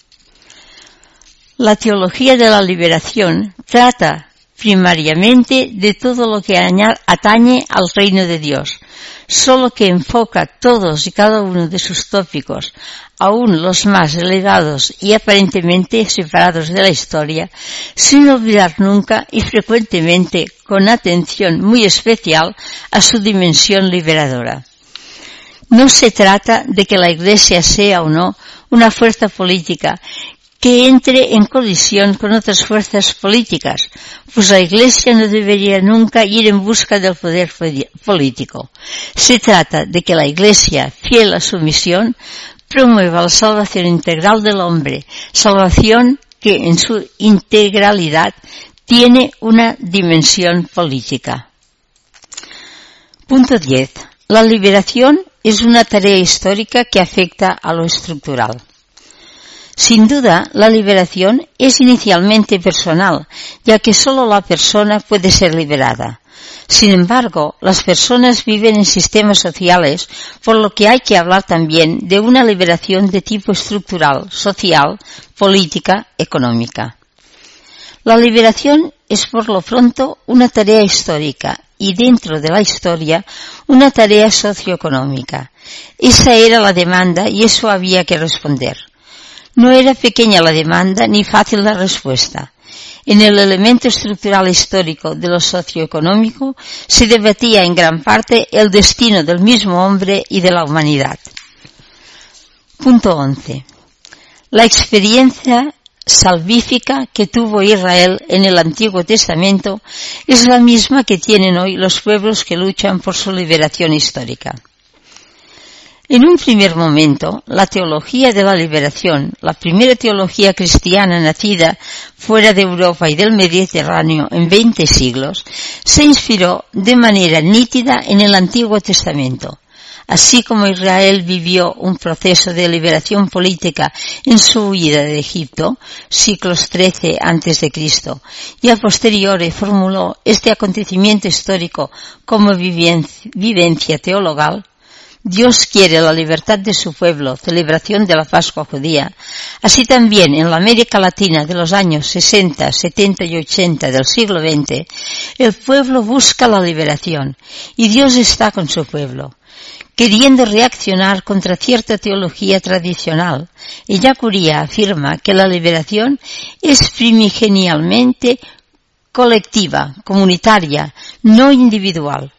La teología de la liberación trata primariamente de todo lo que atañe al reino de Dios, solo que enfoca todos y cada uno de sus tópicos, aún los más elevados y aparentemente separados de la historia, sin olvidar nunca y frecuentemente con atención muy especial a su dimensión liberadora. No se trata de que la Iglesia sea o no una fuerza política que entre en colisión con otras fuerzas políticas, pues la Iglesia no debería nunca ir en busca del poder político. Se trata de que la Iglesia, fiel a su misión, promueva la salvación integral del hombre, salvación que en su integralidad tiene una dimensión política. Punto diez. La liberación es una tarea histórica que afecta a lo estructural. Sin duda, la liberación es inicialmente personal, ya que solo la persona puede ser liberada. Sin embargo, las personas viven en sistemas sociales, por lo que hay que hablar también de una liberación de tipo estructural, social, política, económica. La liberación es por lo pronto una tarea histórica y dentro de la historia una tarea socioeconómica. Esa era la demanda y eso había que responder. No era pequeña la demanda ni fácil la respuesta. En el elemento estructural histórico de lo socioeconómico se debatía en gran parte el destino del mismo hombre y de la humanidad. Punto once. La experiencia salvífica que tuvo Israel en el Antiguo Testamento es la misma que tienen hoy los pueblos que luchan por su liberación histórica. En un primer momento, la teología de la liberación, la primera teología cristiana nacida fuera de Europa y del Mediterráneo en veinte siglos, se inspiró de manera nítida en el Antiguo Testamento. Así como Israel vivió un proceso de liberación política en su huida de Egipto, siglos trece antes de Cristo, y a posteriori formuló este acontecimiento histórico como vivencia teologal, Dios quiere la libertad de su pueblo, celebración de la Pascua judía. Así también en la América Latina de los años sesenta, setenta y ochenta del siglo veinte, el pueblo busca la liberación y Dios está con su pueblo, queriendo reaccionar contra cierta teología tradicional. Ellacuría afirma que la liberación es primigenialmente colectiva, comunitaria, no individual.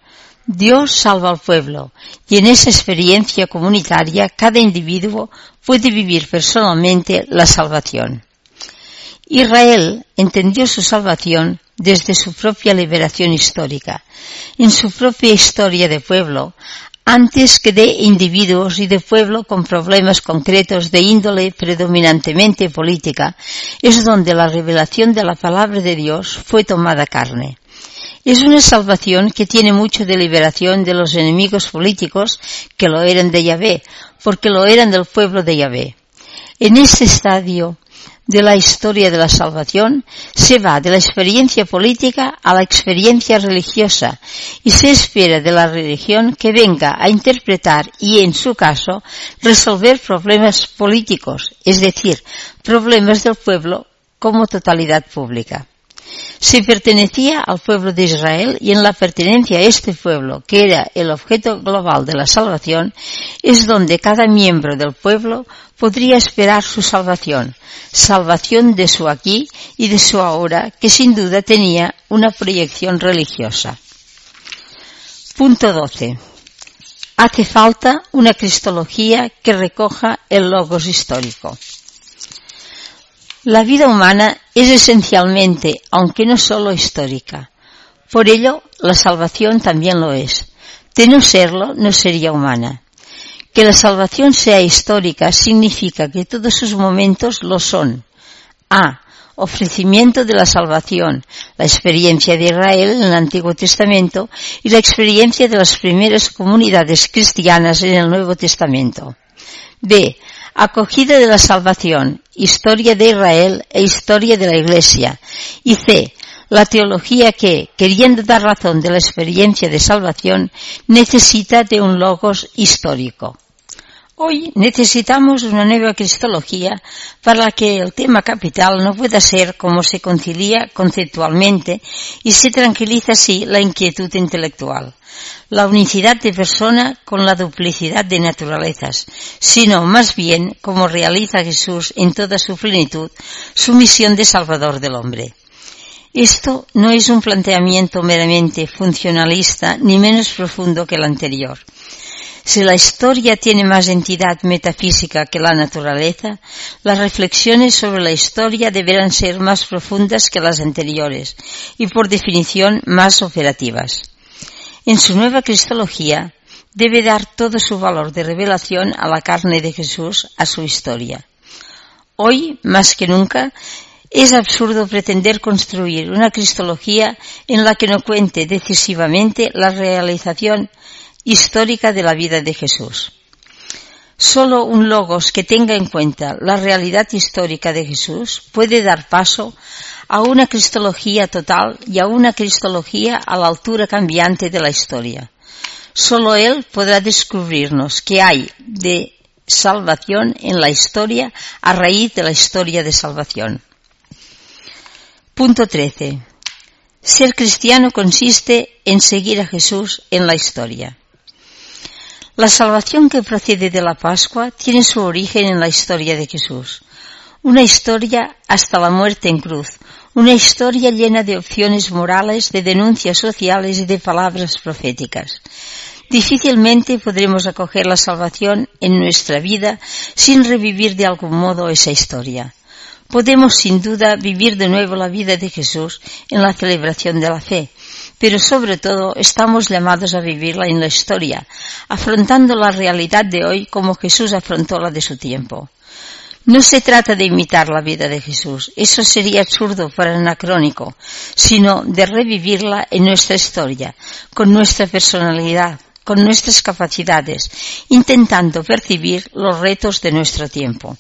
Dios salva al pueblo y en esa experiencia comunitaria cada individuo puede vivir personalmente la salvación. Israel entendió su salvación desde su propia liberación histórica, en su propia historia de pueblo, antes que de individuos y de pueblo con problemas concretos de índole predominantemente política, es donde la revelación de la palabra de Dios fue tomada carne. Es una salvación que tiene mucho de liberación de los enemigos políticos que lo eran de Yahvé, porque lo eran del pueblo de Yahvé. En este estadio de la historia de la salvación se va de la experiencia política a la experiencia religiosa y se espera de la religión que venga a interpretar y, en su caso, resolver problemas políticos, es decir, problemas del pueblo como totalidad pública. Se pertenecía al pueblo de Israel y en la pertenencia a este pueblo, que era el objeto global de la salvación, es donde cada miembro del pueblo podría esperar su salvación, salvación de su aquí y de su ahora, que sin duda tenía una proyección religiosa. Punto doce. Hace falta una cristología que recoja el logos histórico. La vida humana es esencialmente, aunque no solo histórica. Por ello, la salvación también lo es. De no serlo, no sería humana. Que la salvación sea histórica significa que todos sus momentos lo son. A. Ofrecimiento de la salvación, la experiencia de Israel en el Antiguo Testamento y la experiencia de las primeras comunidades cristianas en el Nuevo Testamento. B. Acogida de la salvación, historia de Israel e historia de la Iglesia. Y C. La teología que, queriendo dar razón de la experiencia de salvación, necesita de un logos histórico. Hoy necesitamos una nueva cristología para que el tema capital no pueda ser como se concilia conceptualmente y se tranquiliza así la inquietud intelectual, la unicidad de persona con la duplicidad de naturalezas, sino más bien como realiza Jesús en toda su plenitud su misión de Salvador del hombre. Esto no es un planteamiento meramente funcionalista ni menos profundo que el anterior. Si la historia tiene más entidad metafísica que la naturaleza, las reflexiones sobre la historia deberán ser más profundas que las anteriores y, por definición, más operativas. En su nueva cristología, debe dar todo su valor de revelación a la carne de Jesús, a su historia. Hoy, más que nunca, es absurdo pretender construir una cristología en la que no cuente decisivamente la realización histórica de la vida de Jesús. Solo un logos que tenga en cuenta la realidad histórica de Jesús puede dar paso a una cristología total y a una cristología a la altura cambiante de la historia. Solo Él podrá descubrirnos qué hay de salvación en la historia a raíz de la historia de salvación. Punto trece. Ser cristiano consiste en seguir a Jesús en la historia. La salvación que procede de la Pascua tiene su origen en la historia de Jesús. Una historia hasta la muerte en cruz, una historia llena de opciones morales, de denuncias sociales y de palabras proféticas. Difícilmente podremos acoger la salvación en nuestra vida sin revivir de algún modo esa historia. Podemos sin duda vivir de nuevo la vida de Jesús en la celebración de la fe, pero sobre todo estamos llamados a vivirla en la historia, afrontando la realidad de hoy como Jesús afrontó la de su tiempo. No se trata de imitar la vida de Jesús, eso sería absurdo para anacrónico, sino de revivirla en nuestra historia, con nuestra personalidad, con nuestras capacidades, intentando percibir los retos de nuestro tiempo.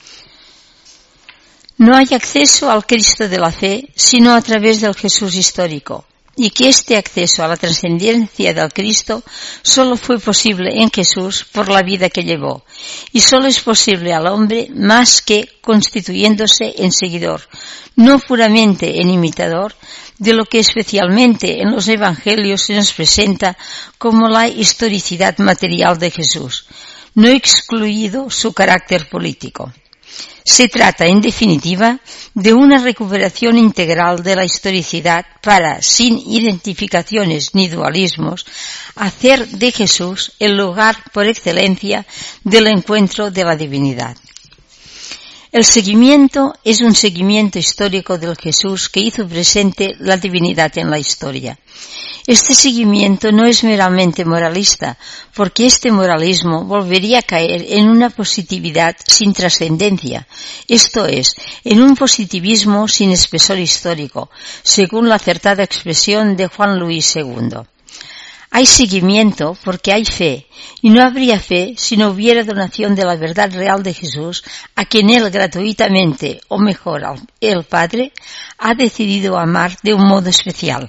No hay acceso al Cristo de la fe sino a través del Jesús histórico, y que este acceso a la trascendencia del Cristo solo fue posible en Jesús por la vida que llevó, y solo es posible al hombre más que constituyéndose en seguidor, no puramente en imitador, de lo que especialmente en los Evangelios se nos presenta como la historicidad material de Jesús, no excluido su carácter político. Se trata, en definitiva, de una recuperación integral de la historicidad para, sin identificaciones ni dualismos, hacer de Jesús el lugar por excelencia del encuentro de la divinidad. El seguimiento es un seguimiento histórico del Jesús que hizo presente la divinidad en la historia. Este seguimiento no es meramente moralista, porque este moralismo volvería a caer en una positividad sin trascendencia, esto es, en un positivismo sin espesor histórico, según la acertada expresión de Juan Luis segundo. Hay seguimiento porque hay fe, y no habría fe si no hubiera donación de la verdad real de Jesús, a quien Él gratuitamente, o mejor, el Padre, ha decidido amar de un modo especial.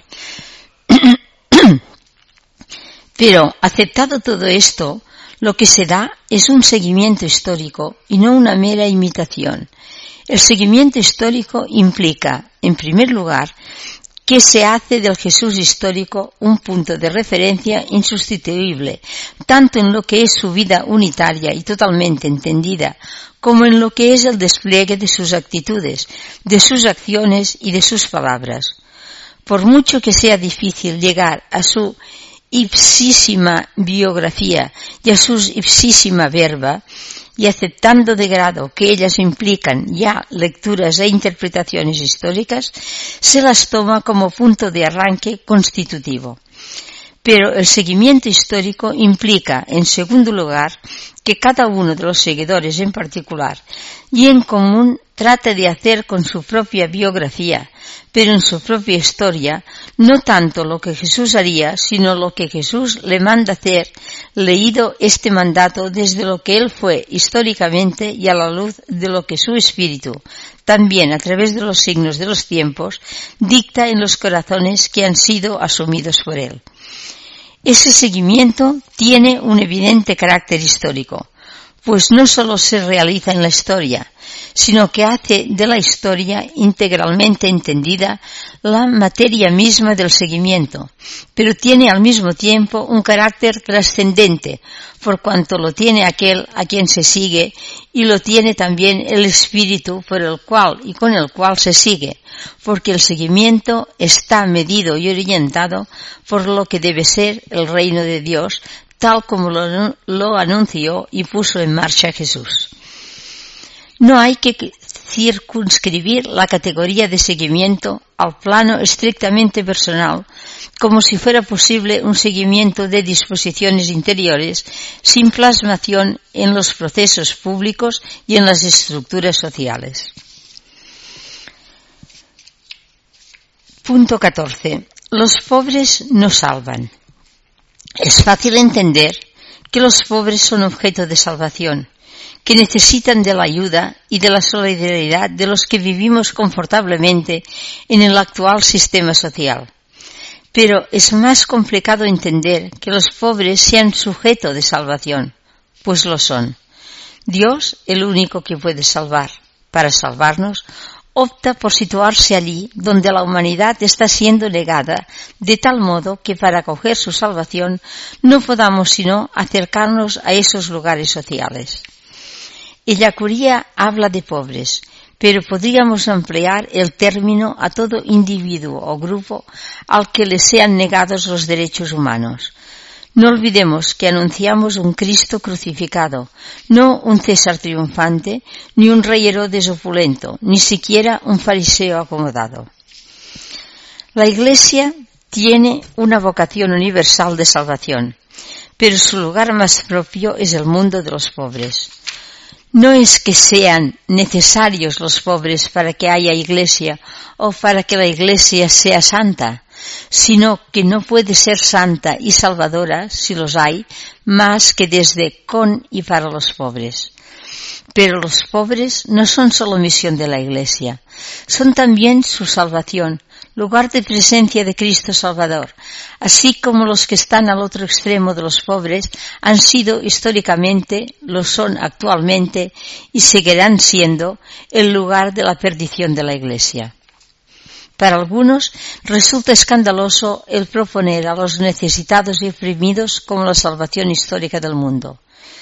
Pero, aceptado todo esto, lo que se da es un seguimiento histórico y no una mera imitación. El seguimiento histórico implica, en primer lugar, que se hace del Jesús histórico un punto de referencia insustituible, tanto en lo que es su vida unitaria y totalmente entendida, como en lo que es el despliegue de sus actitudes, de sus acciones y de sus palabras. Por mucho que sea difícil llegar a su ipsísima biografía y a su ipsísima verba, y aceptando de grado que ellas implican ya lecturas e interpretaciones históricas, se las toma como punto de arranque constitutivo. Pero el seguimiento histórico implica, en segundo lugar, que cada uno de los seguidores en particular y en común trata de hacer con su propia biografía, pero en su propia historia, no tanto lo que Jesús haría, sino lo que Jesús le manda hacer, leído este mandato desde lo que Él fue históricamente y a la luz de lo que su espíritu, también a través de los signos de los tiempos, dicta en los corazones que han sido asumidos por Él. Ese seguimiento tiene un evidente carácter histórico, pues no solo se realiza en la historia, sino que hace de la historia integralmente entendida la materia misma del seguimiento, pero tiene al mismo tiempo un carácter trascendente, por cuanto lo tiene aquel a quien se sigue y lo tiene también el espíritu por el cual y con el cual se sigue, porque el seguimiento está medido y orientado por lo que debe ser el reino de Dios, tal como lo, lo anunció y puso en marcha Jesús. No hay que circunscribir la categoría de seguimiento al plano estrictamente personal, como si fuera posible un seguimiento de disposiciones interiores sin plasmación en los procesos públicos y en las estructuras sociales. Punto catorce. Los pobres no salvan. Es fácil entender que los pobres son objeto de salvación, que necesitan de la ayuda y de la solidaridad de los que vivimos confortablemente en el actual sistema social. Pero es más complicado entender que los pobres sean sujeto de salvación, pues lo son. Dios, el único que puede salvar, para salvarnos, opta por situarse allí donde la humanidad está siendo negada, de tal modo que para acoger su salvación no podamos sino acercarnos a esos lugares sociales. Ellacuría habla de pobres, pero podríamos ampliar el término a todo individuo o grupo al que le sean negados los derechos humanos. No olvidemos que anunciamos un Cristo crucificado, no un César triunfante, ni un rey Herodes opulento, ni siquiera un fariseo acomodado. La Iglesia tiene una vocación universal de salvación, pero su lugar más propio es el mundo de los pobres. No es que sean necesarios los pobres para que haya Iglesia o para que la Iglesia sea santa, sino que no puede ser santa y salvadora, si los hay, más que desde, con y para los pobres. Pero los pobres no son solo misión de la Iglesia, son también su salvación, lugar de presencia de Cristo Salvador, así como los que están al otro extremo de los pobres han sido históricamente, lo son actualmente y seguirán siendo el lugar de la perdición de la Iglesia. Para algunos resulta escandaloso el proponer a los necesitados y oprimidos como la salvación histórica del mundo.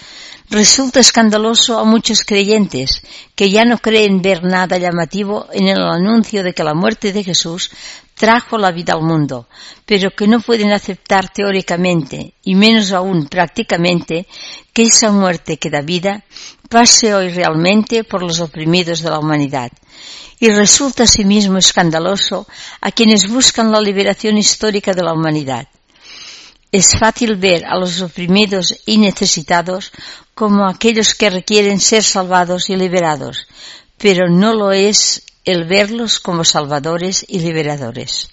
Resulta escandaloso a muchos creyentes que ya no creen ver nada llamativo en el anuncio de que la muerte de Jesús trajo la vida al mundo, pero que no pueden aceptar teóricamente, y menos aún prácticamente, que esa muerte que da vida pase hoy realmente por los oprimidos de la humanidad. Y resulta asimismo escandaloso a quienes buscan la liberación histórica de la humanidad. Es fácil ver a los oprimidos y necesitados como aquellos que requieren ser salvados y liberados, pero no lo es el verlos como salvadores y liberadores.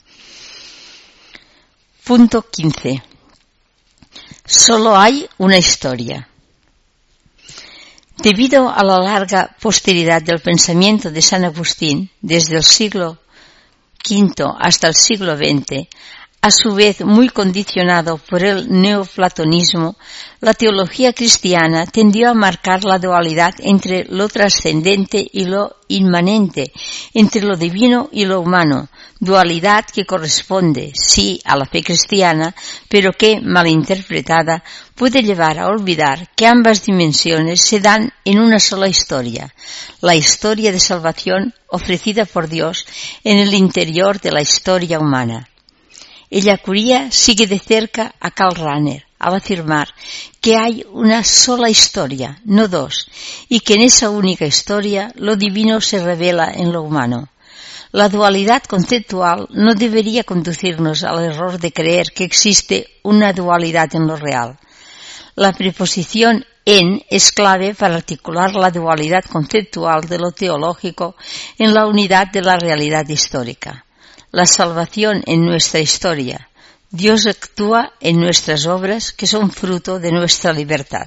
Punto quince. Solo hay una historia. Debido a la larga posteridad del pensamiento de San Agustín, desde el siglo quinto hasta el siglo veinte, a su vez muy condicionado por el neoplatonismo, la teología cristiana tendió a marcar la dualidad entre lo trascendente y lo inmanente, entre lo divino y lo humano, dualidad que corresponde, sí, a la fe cristiana, pero que, mal interpretada, puede llevar a olvidar que ambas dimensiones se dan en una sola historia, la historia de salvación ofrecida por Dios en el interior de la historia humana. Ellacuría sigue de cerca a Karl Rahner al afirmar que hay una sola historia, no dos, y que en esa única historia lo divino se revela en lo humano. La dualidad conceptual no debería conducirnos al error de creer que existe una dualidad en lo real. La preposición en es clave para articular la dualidad conceptual de lo teológico en la unidad de la realidad histórica. La salvación en nuestra historia. Dios actúa en nuestras obras que son fruto de nuestra libertad.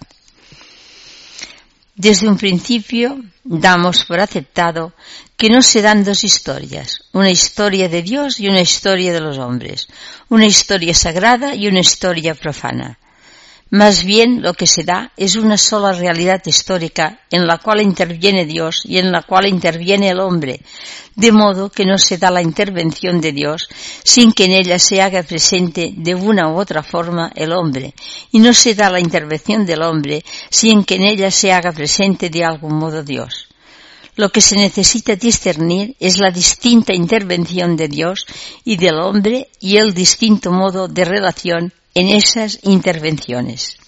Desde un principio damos por aceptado que no se dan dos historias, una historia de Dios y una historia de los hombres, una historia sagrada y una historia profana. Más bien lo que se da es una sola realidad histórica en la cual interviene Dios y en la cual interviene el hombre, de modo que no se da la intervención de Dios sin que en ella se haga presente de una u otra forma el hombre, y no se da la intervención del hombre sin que en ella se haga presente de algún modo Dios. Lo que se necesita discernir es la distinta intervención de Dios y del hombre y el distinto modo de relación en esas intervenciones.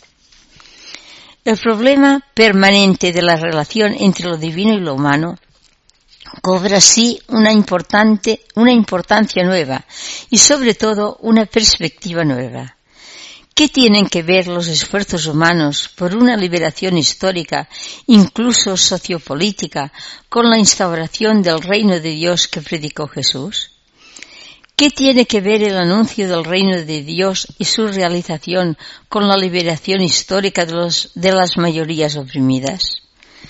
El problema permanente de la relación entre lo divino y lo humano cobra así una importante, una importancia nueva y sobre todo una perspectiva nueva. ¿Qué tienen que ver los esfuerzos humanos por una liberación histórica, incluso sociopolítica, con la instauración del reino de Dios que predicó Jesús? ¿Qué tiene que ver el anuncio del reino de Dios y su realización con la liberación histórica de, los, de las mayorías oprimidas?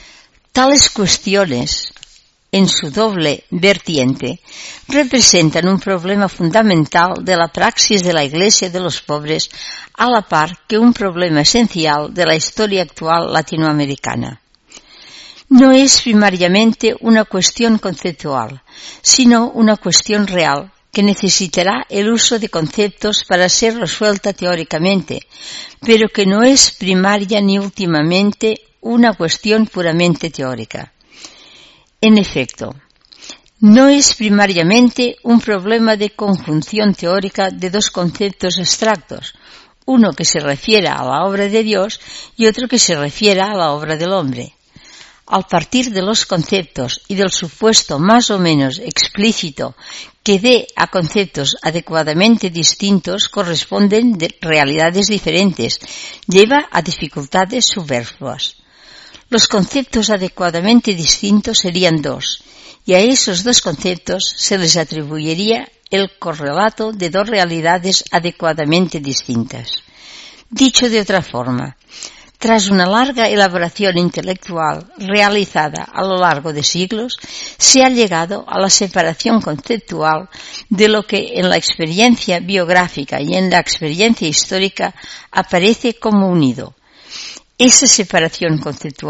Tales cuestiones, en su doble vertiente, representan un problema fundamental de la praxis de la Iglesia de los pobres, a la par que un problema esencial de la historia actual latinoamericana. No es primariamente una cuestión conceptual, sino una cuestión real, que necesitará el uso de conceptos para ser resuelta teóricamente, pero que no es primaria ni últimamente una cuestión puramente teórica. En efecto, no es primariamente un problema de conjunción teórica de dos conceptos abstractos, uno que se refiera a la obra de Dios y otro que se refiera a la obra del hombre. Al partir de los conceptos y del supuesto más o menos explícito que dé a conceptos adecuadamente distintos corresponden de realidades diferentes, lleva a dificultades superfluas. Los conceptos adecuadamente distintos serían dos, y a esos dos conceptos se les atribuiría el correlato de dos realidades adecuadamente distintas. Dicho de otra forma, tras una larga elaboración intelectual realizada a lo largo de siglos, se ha llegado a la separación conceptual de lo que en la experiencia biográfica y en la experiencia histórica aparece como unido. Esa separación conceptual,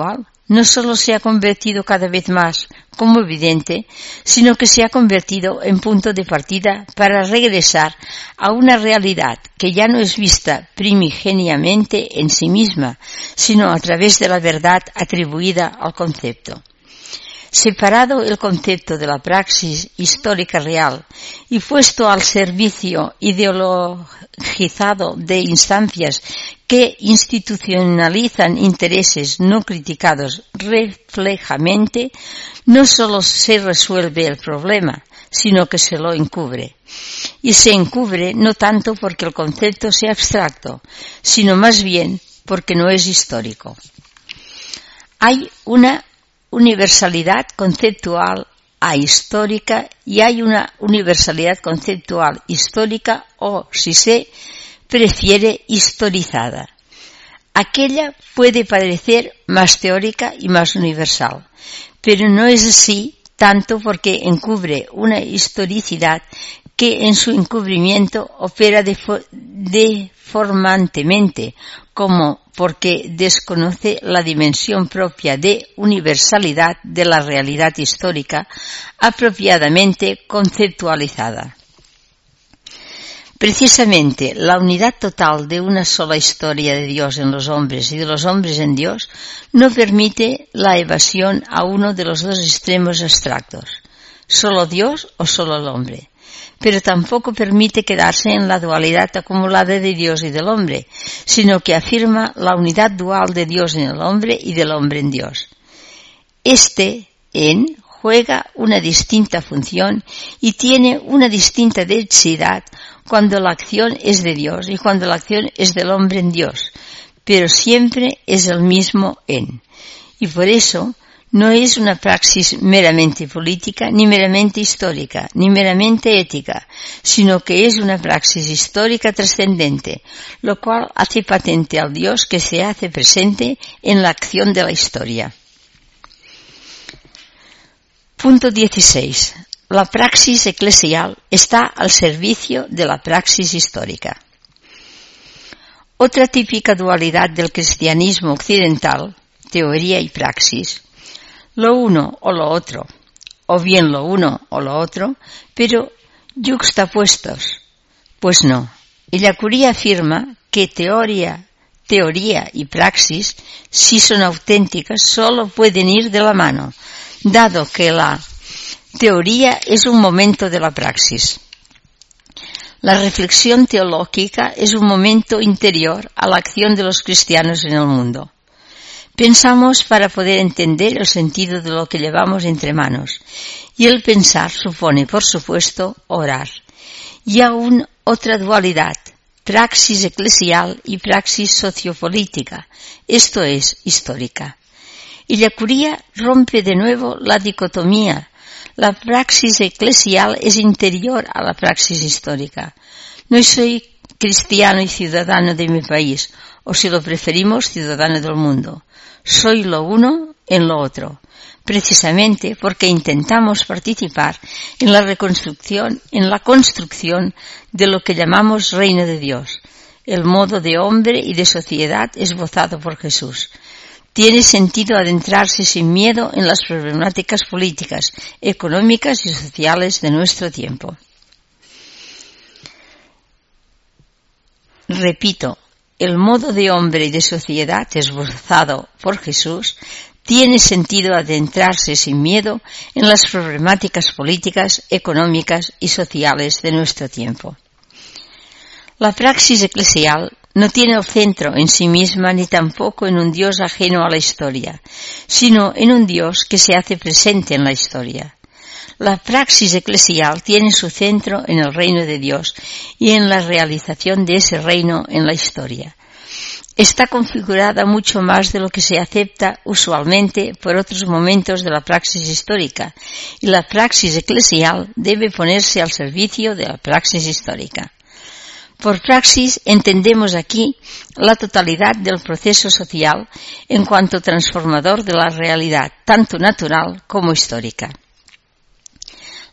no solo se ha convertido cada vez más como evidente, sino que se ha convertido en punto de partida para regresar a una realidad que ya no es vista primigeniamente en sí misma, sino a través de la verdad atribuida al concepto. Separado el concepto de la praxis histórica real y puesto al servicio ideologizado de instancias que institucionalizan intereses no criticados reflejamente, no solo se resuelve el problema, sino que se lo encubre. Y se encubre no tanto porque el concepto sea abstracto, sino más bien porque no es histórico. Hay una universalidad conceptual ahistórica y hay una universalidad conceptual histórica o, si se prefiere, historizada. Aquella puede parecer más teórica y más universal, pero no es así tanto porque encubre una historicidad que en su encubrimiento opera deformantemente, como porque desconoce la dimensión propia de universalidad de la realidad histórica apropiadamente conceptualizada. Precisamente la unidad total de una sola historia de Dios en los hombres y de los hombres en Dios no permite la evasión a uno de los dos extremos abstractos, solo Dios o solo el hombre, pero tampoco permite quedarse en la dualidad acumulada de Dios y del hombre, sino que afirma la unidad dual de Dios en el hombre y del hombre en Dios. Este en juega una distinta función y tiene una distinta densidad cuando la acción es de Dios y cuando la acción es del hombre en Dios, pero siempre es el mismo en. Y por eso no es una praxis meramente política, ni meramente histórica, ni meramente ética, sino que es una praxis histórica trascendente, lo cual hace patente al Dios que se hace presente en la acción de la historia. Punto dieciséis. La praxis eclesial está al servicio de la praxis histórica. Otra típica dualidad del cristianismo occidental, teoría y praxis, lo uno o lo otro, o bien lo uno o lo otro, pero yuxtapuestos. Pues no. Ellacuría afirma que teoría, teoría y praxis, si son auténticas, solo pueden ir de la mano, dado que la teoría es un momento de la praxis. La reflexión teológica es un momento interior a la acción de los cristianos en el mundo. Pensamos para poder entender el sentido de lo que llevamos entre manos, y el pensar supone, por supuesto, orar. Y aún otra dualidad, praxis eclesial y praxis sociopolítica, esto es, histórica. Ellacuría rompe de nuevo la dicotomía. La praxis eclesial es interior a la praxis histórica. No soy cristiano y ciudadano de mi país, o si lo preferimos, ciudadano del mundo. Soy lo uno en lo otro, precisamente porque intentamos participar en la reconstrucción, en la construcción de lo que llamamos reino de Dios, el modo de hombre y de sociedad esbozado por Jesús. Tiene sentido adentrarse sin miedo en las problemáticas políticas, económicas y sociales de nuestro tiempo. Repito, el modo de hombre y de sociedad esbozado por Jesús tiene sentido adentrarse sin miedo en las problemáticas políticas, económicas y sociales de nuestro tiempo. La praxis eclesial no tiene el centro en sí misma ni tampoco en un Dios ajeno a la historia, sino en un Dios que se hace presente en la historia. La praxis eclesial tiene su centro en el reino de Dios y en la realización de ese reino en la historia. Está configurada mucho más de lo que se acepta usualmente por otros momentos de la praxis histórica, y la praxis eclesial debe ponerse al servicio de la praxis histórica. Por praxis entendemos aquí la totalidad del proceso social en cuanto transformador de la realidad, tanto natural como histórica.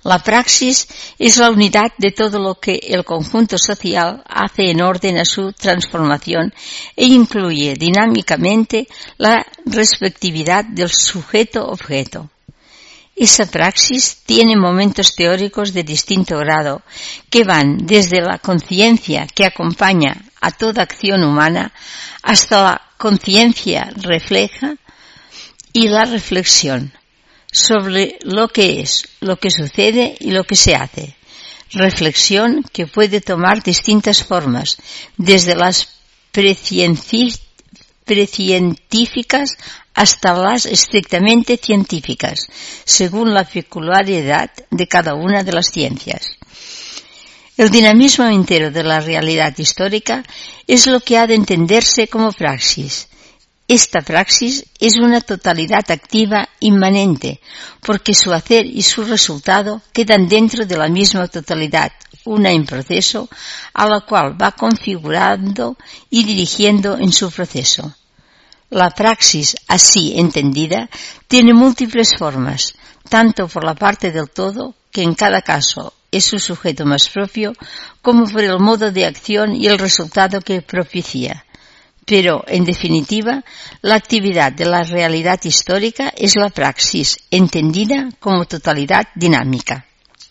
La praxis es la unidad de todo lo que el conjunto social hace en orden a su transformación e incluye dinámicamente la respectividad del sujeto-objeto. Esa praxis tiene momentos teóricos de distinto grado que van desde la conciencia que acompaña a toda acción humana hasta la conciencia refleja y la reflexión sobre lo que es, lo que sucede y lo que se hace. Reflexión que puede tomar distintas formas, desde las precienci- precientíficas hasta las estrictamente científicas, según la peculiaridad de cada una de las ciencias. El dinamismo entero de la realidad histórica es lo que ha de entenderse como praxis. Esta praxis es una totalidad activa inmanente, porque su hacer y su resultado quedan dentro de la misma totalidad, una en proceso, a la cual va configurando y dirigiendo en su proceso. La praxis, así entendida, tiene múltiples formas, tanto por la parte del todo, que en cada caso es su sujeto más propio, como por el modo de acción y el resultado que propicia. Pero, en definitiva, la actividad de la realidad histórica es la praxis, entendida como totalidad dinámica.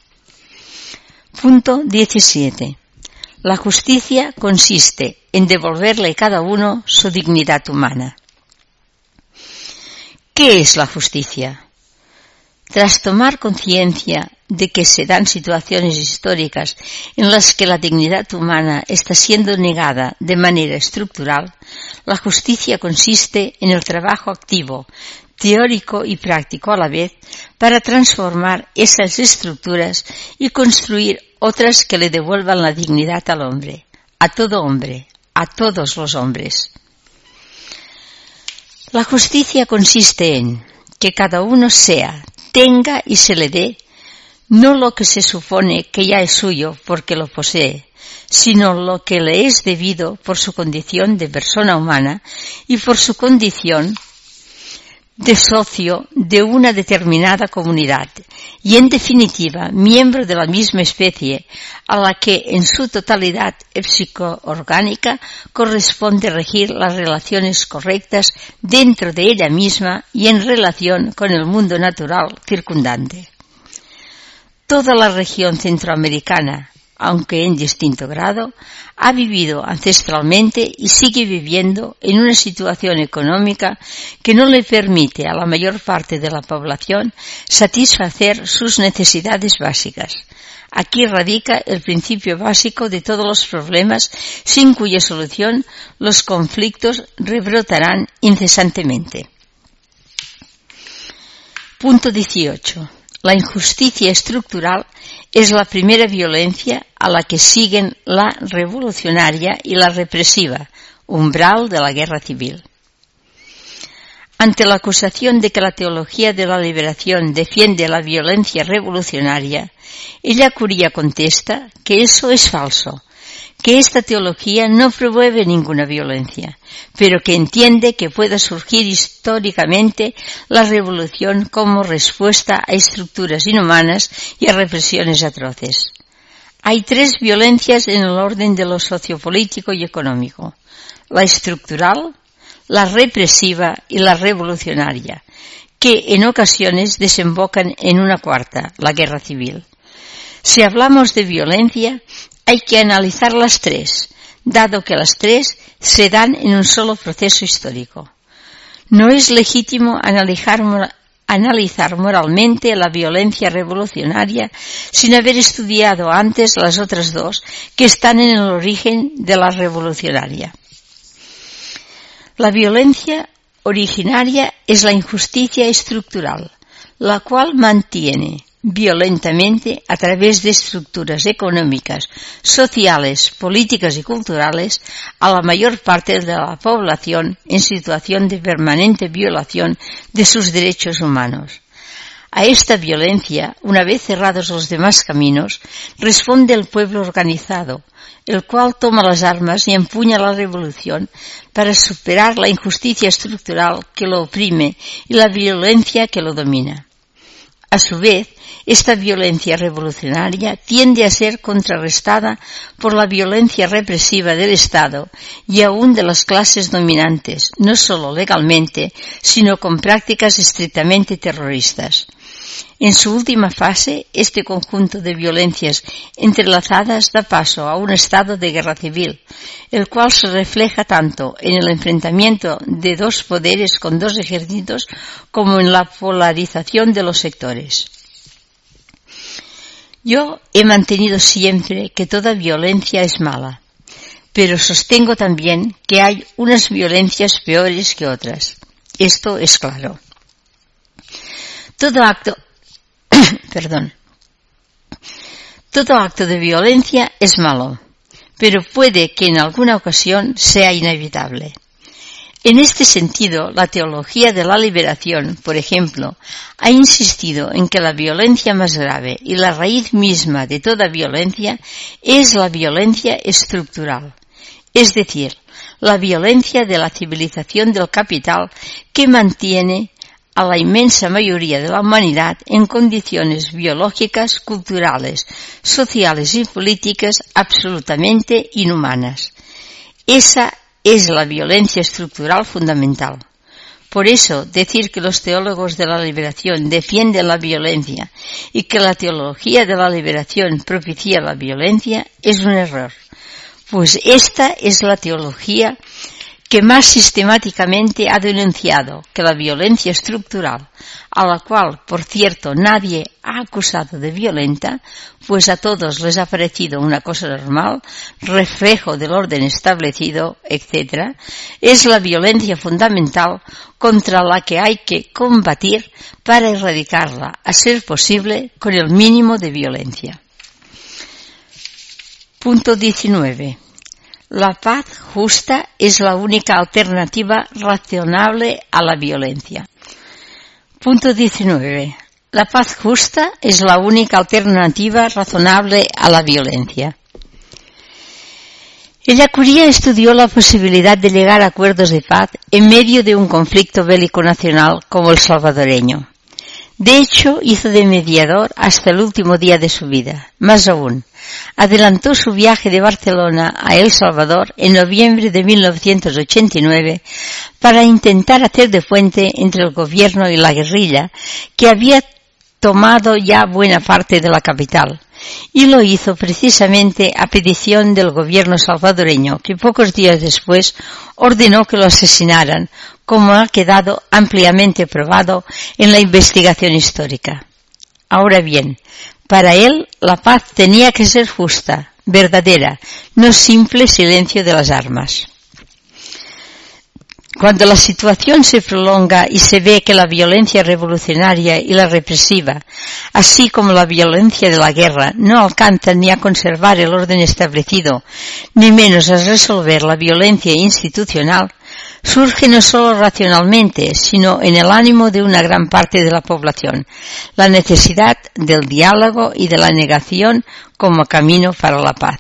Punto diecisiete. La justicia consiste en devolverle a cada uno su dignidad humana. ¿Qué es la justicia? Tras tomar conciencia de que se dan situaciones históricas en las que la dignidad humana está siendo negada de manera estructural, la justicia consiste en el trabajo activo, teórico y práctico a la vez, para transformar esas estructuras y construir otras que le devuelvan la dignidad al hombre, a todo hombre, a todos los hombres. La justicia consiste en que cada uno sea, tenga y se le dé no lo que se supone que ya es suyo porque lo posee, sino lo que le es debido por su condición de persona humana y por su condición de socio de una determinada comunidad y, en definitiva, miembro de la misma especie a la que en su totalidad psicoorgánica corresponde regir las relaciones correctas dentro de ella misma y en relación con el mundo natural circundante. Toda la región centroamericana, aunque en distinto grado, ha vivido ancestralmente y sigue viviendo en una situación económica que no le permite a la mayor parte de la población satisfacer sus necesidades básicas. Aquí radica el principio básico de todos los problemas, sin cuya solución los conflictos rebrotarán incesantemente. Punto dieciocho. La injusticia estructural es la primera violencia a la que siguen la revolucionaria y la represiva, umbral de la guerra civil. Ante la acusación de que la teología de la liberación defiende la violencia revolucionaria, ella Curia contesta que eso es falso, que esta teología no promueve ninguna violencia, pero que entiende que pueda surgir históricamente la revolución como respuesta a estructuras inhumanas y a represiones atroces. Hay tres violencias en el orden de lo sociopolítico y económico: la estructural, la represiva y la revolucionaria, que en ocasiones desembocan en una cuarta, la guerra civil. Si hablamos de violencia, hay que analizar las tres, dado que las tres se dan en un solo proceso histórico. No es legítimo analizar, analizar moralmente la violencia revolucionaria sin haber estudiado antes las otras dos que están en el origen de la revolucionaria. La violencia originaria es la injusticia estructural, la cual mantiene violentamente a través de estructuras económicas, sociales, políticas y culturales a la mayor parte de la población en situación de permanente violación de sus derechos humanos. A esta violencia, una vez cerrados los demás caminos, responde el pueblo organizado, el cual toma las armas y empuña la revolución para superar la injusticia estructural que lo oprime y la violencia que lo domina. A su vez, Esta violencia revolucionaria tiende a ser contrarrestada por la violencia represiva del Estado y aún de las clases dominantes, no solo legalmente, sino con prácticas estrictamente terroristas. En su última fase, este conjunto de violencias entrelazadas da paso a un estado de guerra civil, el cual se refleja tanto en el enfrentamiento de dos poderes con dos ejércitos como en la polarización de los sectores. Yo he mantenido siempre que toda violencia es mala, pero sostengo también que hay unas violencias peores que otras. Esto es claro. Todo acto, perdón, todo acto de violencia es malo, pero puede que en alguna ocasión sea inevitable. En este sentido, la teología de la liberación, por ejemplo, ha insistido en que la violencia más grave y la raíz misma de toda violencia es la violencia estructural, es decir, la violencia de la civilización del capital que mantiene a la inmensa mayoría de la humanidad en condiciones biológicas, culturales, sociales y políticas absolutamente inhumanas. Esa es la violencia estructural fundamental. Por eso, decir que los teólogos de la liberación defienden la violencia y que la teología de la liberación propicia la violencia es un error, pues esta es la teología que más sistemáticamente ha denunciado que la violencia estructural, a la cual, por cierto, nadie ha acusado de violenta, pues a todos les ha parecido una cosa normal, reflejo del orden establecido, etcétera, es la violencia fundamental contra la que hay que combatir para erradicarla, a ser posible, con el mínimo de violencia. Punto diecinueve. La paz justa es la única alternativa razonable a la violencia. Punto diecinueve. La paz justa es la única alternativa razonable a la violencia. Ellacuría estudió la posibilidad de llegar a acuerdos de paz en medio de un conflicto bélico nacional como el salvadoreño. De hecho, hizo de mediador hasta el último día de su vida. Más aún, adelantó su viaje de Barcelona a El Salvador en noviembre de mil novecientos ochenta y nueve para intentar hacer de puente entre el gobierno y la guerrilla que había tomado ya buena parte de la capital, y lo hizo precisamente a petición del gobierno salvadoreño, que pocos días después ordenó que lo asesinaran, como ha quedado ampliamente probado en la investigación histórica. Ahora bien, para él la paz tenía que ser justa, verdadera, no simple silencio de las armas. Cuando la situación se prolonga y se ve que la violencia revolucionaria y la represiva, así como la violencia de la guerra, no alcanzan ni a conservar el orden establecido, ni menos a resolver la violencia institucional, surge no solo racionalmente, sino en el ánimo de una gran parte de la población, la necesidad del diálogo y de la negación como camino para la paz.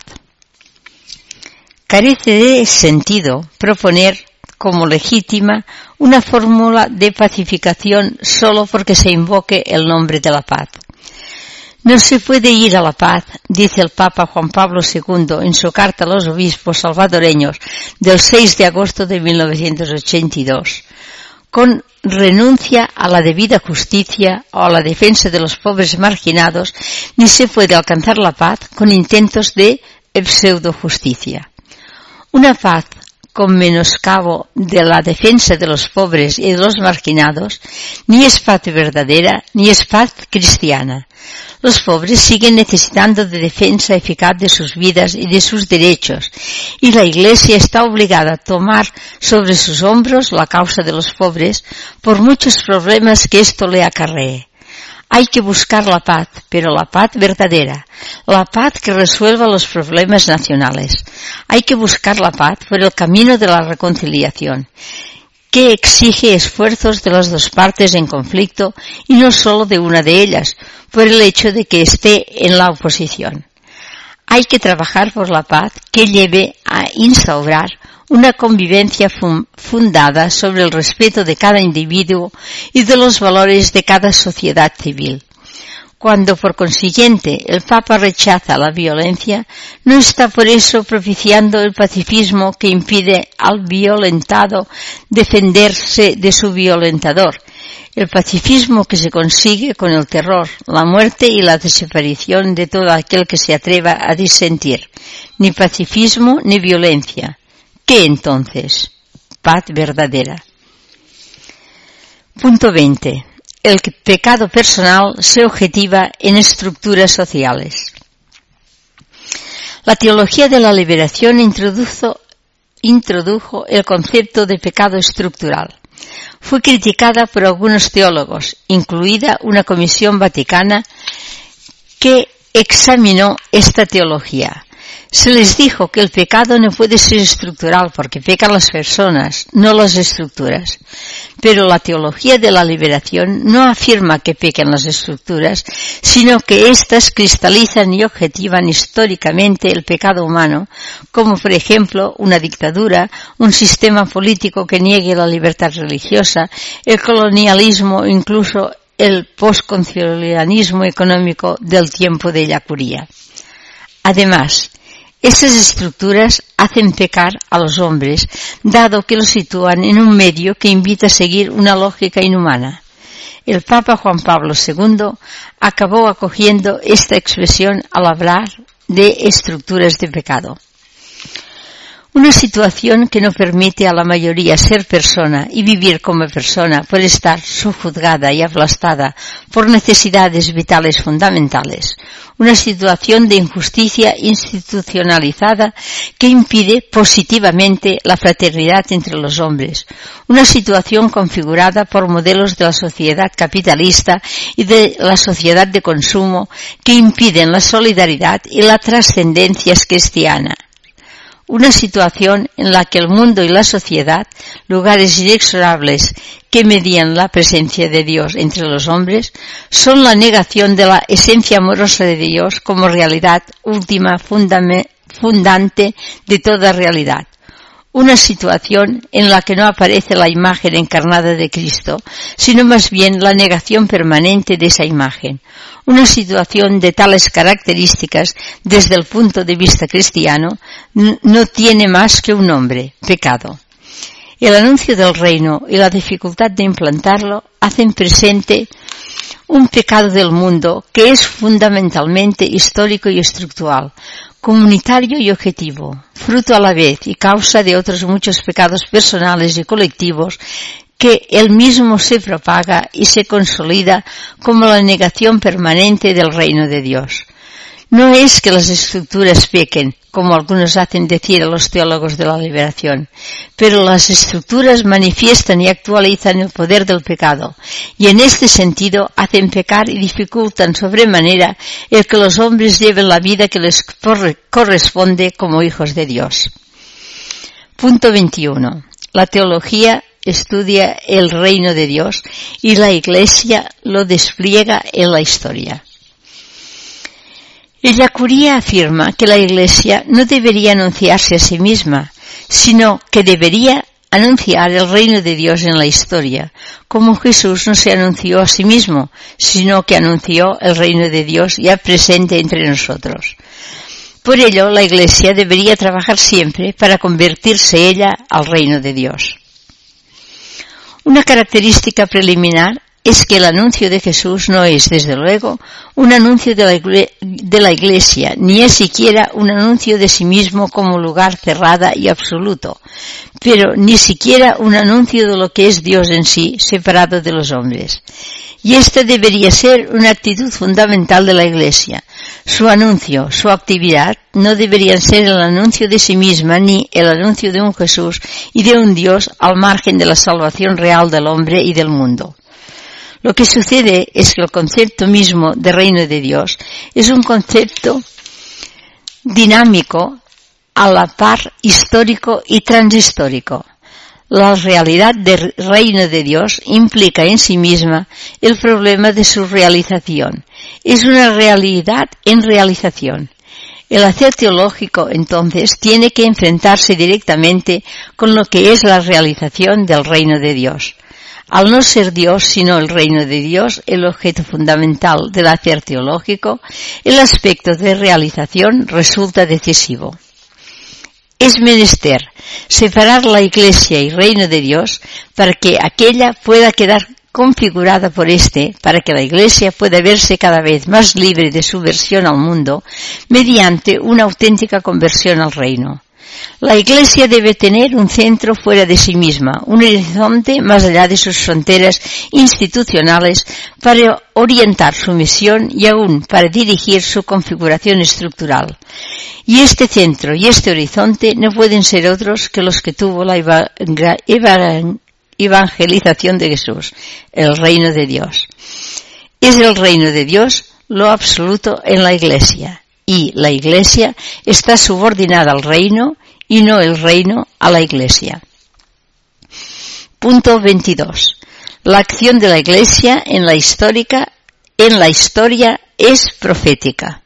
Carece de sentido proponer como legítima una fórmula de pacificación solo porque se invoque el nombre de la paz. No se puede ir a la paz, dice el Papa Juan Pablo segundo en su carta a los obispos salvadoreños del seis de agosto de mil novecientos ochenta y dos, con renuncia a la debida justicia o a la defensa de los pobres marginados, ni se puede alcanzar la paz con intentos de pseudo-justicia. Una paz con menoscabo de la defensa de los pobres y de los marginados, ni es paz verdadera, ni es paz cristiana. Los pobres siguen necesitando de defensa eficaz de sus vidas y de sus derechos, y la Iglesia está obligada a tomar sobre sus hombros la causa de los pobres, por muchos problemas que esto le acarree. Hay que buscar la paz, pero la paz verdadera, la paz que resuelva los problemas nacionales. Hay que buscar la paz por el camino de la reconciliación, que exige esfuerzos de las dos partes en conflicto y no solo de una de ellas, por el hecho de que esté en la oposición. Hay que trabajar por la paz que lleve a instaurar una convivencia fundada sobre el respeto de cada individuo y de los valores de cada sociedad civil, Cuando, por consiguiente, el Papa rechaza la violencia, no está por eso propiciando el pacifismo que impide al violentado defenderse de su violentador. El pacifismo que se consigue con el terror, la muerte y la desaparición de todo aquel que se atreva a disentir. Ni pacifismo ni violencia. ¿Qué entonces? Paz verdadera. Punto veinte. El pecado personal se objetiva en estructuras sociales. La teología de la liberación introdujo, introdujo el concepto de pecado estructural. Fue criticada por algunos teólogos, incluida una comisión vaticana que examinó esta teología. Se les dijo que el pecado no puede ser estructural porque pecan las personas, no las estructuras. Pero la teología de la liberación no afirma que pequen las estructuras, sino que éstas cristalizan y objetivan históricamente el pecado humano, como por ejemplo una dictadura, un sistema político que niegue la libertad religiosa, el colonialismo o incluso el postcolonialismo económico del tiempo de la curia. Además, estas estructuras hacen pecar a los hombres, dado que los sitúan en un medio que invita a seguir una lógica inhumana. El Papa Juan Pablo segundo acabó acogiendo esta expresión al hablar de estructuras de pecado. Una situación que no permite a la mayoría ser persona y vivir como persona por estar sojuzgada y aplastada por necesidades vitales fundamentales. Una situación de injusticia institucionalizada que impide positivamente la fraternidad entre los hombres. Una situación configurada por modelos de la sociedad capitalista y de la sociedad de consumo que impiden la solidaridad y la trascendencia cristiana. Una situación en la que el mundo y la sociedad, lugares inexorables que median la presencia de Dios entre los hombres, son la negación de la esencia amorosa de Dios como realidad última fundame, fundante de toda realidad. Una situación en la que no aparece la imagen encarnada de Cristo, sino más bien la negación permanente de esa imagen. Una situación de tales características, desde el punto de vista cristiano, no tiene más que un nombre: pecado. El anuncio del reino y la dificultad de implantarlo hacen presente un pecado del mundo que es fundamentalmente histórico y estructural, comunitario y objetivo, fruto a la vez y causa de otros muchos pecados personales y colectivos que él mismo se propaga y se consolida como la negación permanente del reino de Dios. No es que las estructuras pequen, como algunos hacen decir a los teólogos de la liberación, pero las estructuras manifiestan y actualizan el poder del pecado, y en este sentido hacen pecar y dificultan sobremanera el que los hombres lleven la vida que les corresponde como hijos de Dios. Punto veintiuno. La teología estudia el reino de Dios y la Iglesia lo despliega en la historia. La curia afirma que la Iglesia no debería anunciarse a sí misma, sino que debería anunciar el reino de Dios en la historia, como Jesús no se anunció a sí mismo, sino que anunció el reino de Dios ya presente entre nosotros. Por ello, la Iglesia debería trabajar siempre para convertirse ella al reino de Dios. Una característica preliminar es que el anuncio de Jesús no es, desde luego, un anuncio de la, igle- de la Iglesia, ni es siquiera un anuncio de sí mismo como lugar cerrado y absoluto, pero ni siquiera un anuncio de lo que es Dios en sí, separado de los hombres. Y esta debería ser una actitud fundamental de la Iglesia. Su anuncio, su actividad, no deberían ser el anuncio de sí misma ni el anuncio de un Jesús y de un Dios al margen de la salvación real del hombre y del mundo. Lo que sucede es que el concepto mismo de reino de Dios es un concepto dinámico a la par histórico y transhistórico. La realidad del reino de Dios implica en sí misma el problema de su realización. Es una realidad en realización. El hacer teológico, entonces, tiene que enfrentarse directamente con lo que es la realización del reino de Dios. Al no ser Dios, sino el reino de Dios, el objeto fundamental del hacer teológico, el aspecto de realización resulta decisivo. Es menester separar la Iglesia y reino de Dios para que aquella pueda quedar configurada por éste, para que la Iglesia pueda verse cada vez más libre de su versión al mundo mediante una auténtica conversión al reino. La Iglesia debe tener un centro fuera de sí misma, un horizonte más allá de sus fronteras institucionales para orientar su misión y aún para dirigir su configuración estructural. Y este centro y este horizonte no pueden ser otros que los que tuvo la evangelización de Jesús, el reino de Dios. Es el reino de Dios lo absoluto en la Iglesia, y la Iglesia está subordinada al reino y no el reino a la Iglesia. Punto veintidós. La acción de la Iglesia en la histórica, en la historia es profética.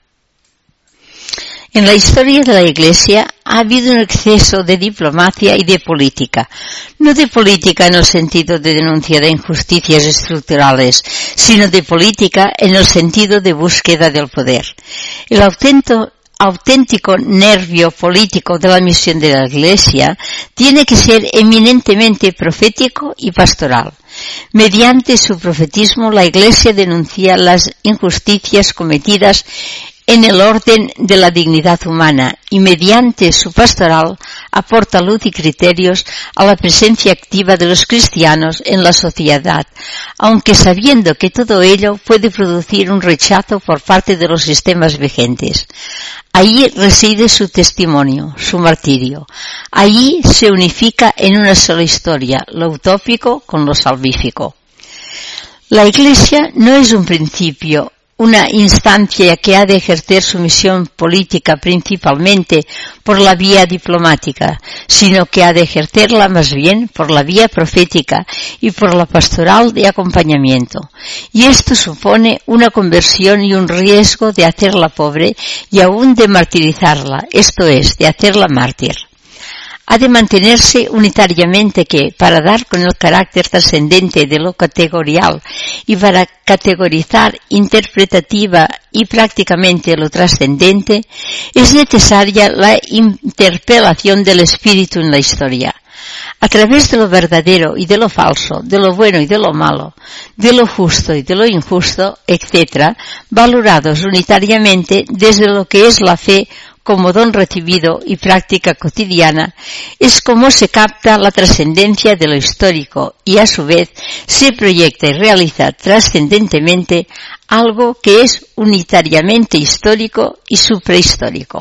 En la historia de la Iglesia ha habido un exceso de diplomacia y de política, no de política en el sentido de denuncia de injusticias estructurales, sino de política en el sentido de búsqueda del poder. El auténtico auténtico nervio político de la misión de la Iglesia tiene que ser eminentemente profético y pastoral. Mediante su profetismo, la Iglesia denuncia las injusticias cometidas en el orden de la dignidad humana y mediante su pastoral aporta luz y criterios a la presencia activa de los cristianos en la sociedad, aunque sabiendo que todo ello puede producir un rechazo por parte de los sistemas vigentes. Allí reside su testimonio, su martirio. Allí se unifica en una sola historia, lo utópico con lo salvífico. La Iglesia no es un principio, una instancia que ha de ejercer su misión política principalmente por la vía diplomática, sino que ha de ejercerla más bien por la vía profética y por la pastoral de acompañamiento. Y esto supone una conversión y un riesgo de hacerla pobre y aún de martirizarla, esto es, de hacerla mártir. Ha de mantenerse unitariamente que, para dar con el carácter trascendente de lo categorial y para categorizar interpretativa y prácticamente lo trascendente, es necesaria la interpelación del espíritu en la historia. A través de lo verdadero y de lo falso, de lo bueno y de lo malo, de lo justo y de lo injusto, etcétera, valorados unitariamente desde lo que es la fe como don recibido y práctica cotidiana, es como se capta la trascendencia de lo histórico y a su vez se proyecta y realiza trascendentemente algo que es unitariamente histórico y suprahistórico.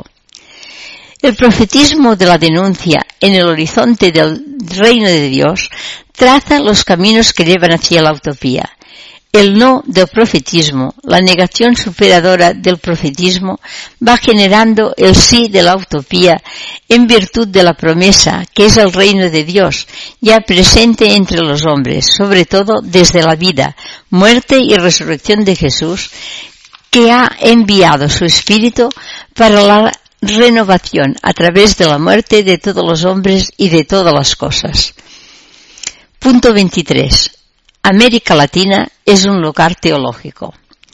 El profetismo de la denuncia en el horizonte del reino de Dios traza los caminos que llevan hacia la utopía. El no del profetismo, la negación superadora del profetismo, va generando el sí de la utopía en virtud de la promesa, que es el reino de Dios, ya presente entre los hombres, sobre todo desde la vida, muerte y resurrección de Jesús, que ha enviado su Espíritu para la renovación a través de la muerte de todos los hombres y de todas las cosas. Punto veintitrés. América Latina es un lugar teológico.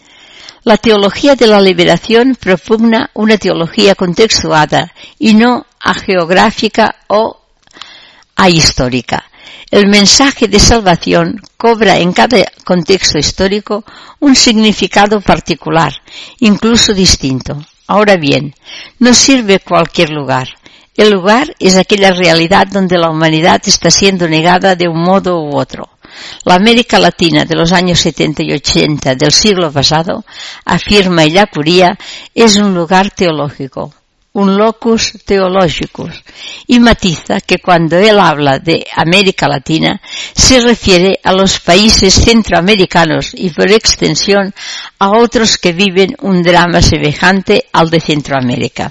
La teología de la liberación propugna una teología contextuada y no ageográfica o ahistórica. El mensaje de salvación cobra en cada contexto histórico un significado particular, incluso distinto. Ahora bien, no sirve cualquier lugar. El lugar es aquella realidad donde la humanidad está siendo negada de un modo u otro. La América Latina de los años setenta y ochenta del siglo pasado, afirma Illacuría, es un lugar teológico, un locus theologicus, y matiza que cuando él habla de América Latina se refiere a los países centroamericanos y por extensión a otros que viven un drama semejante al de Centroamérica.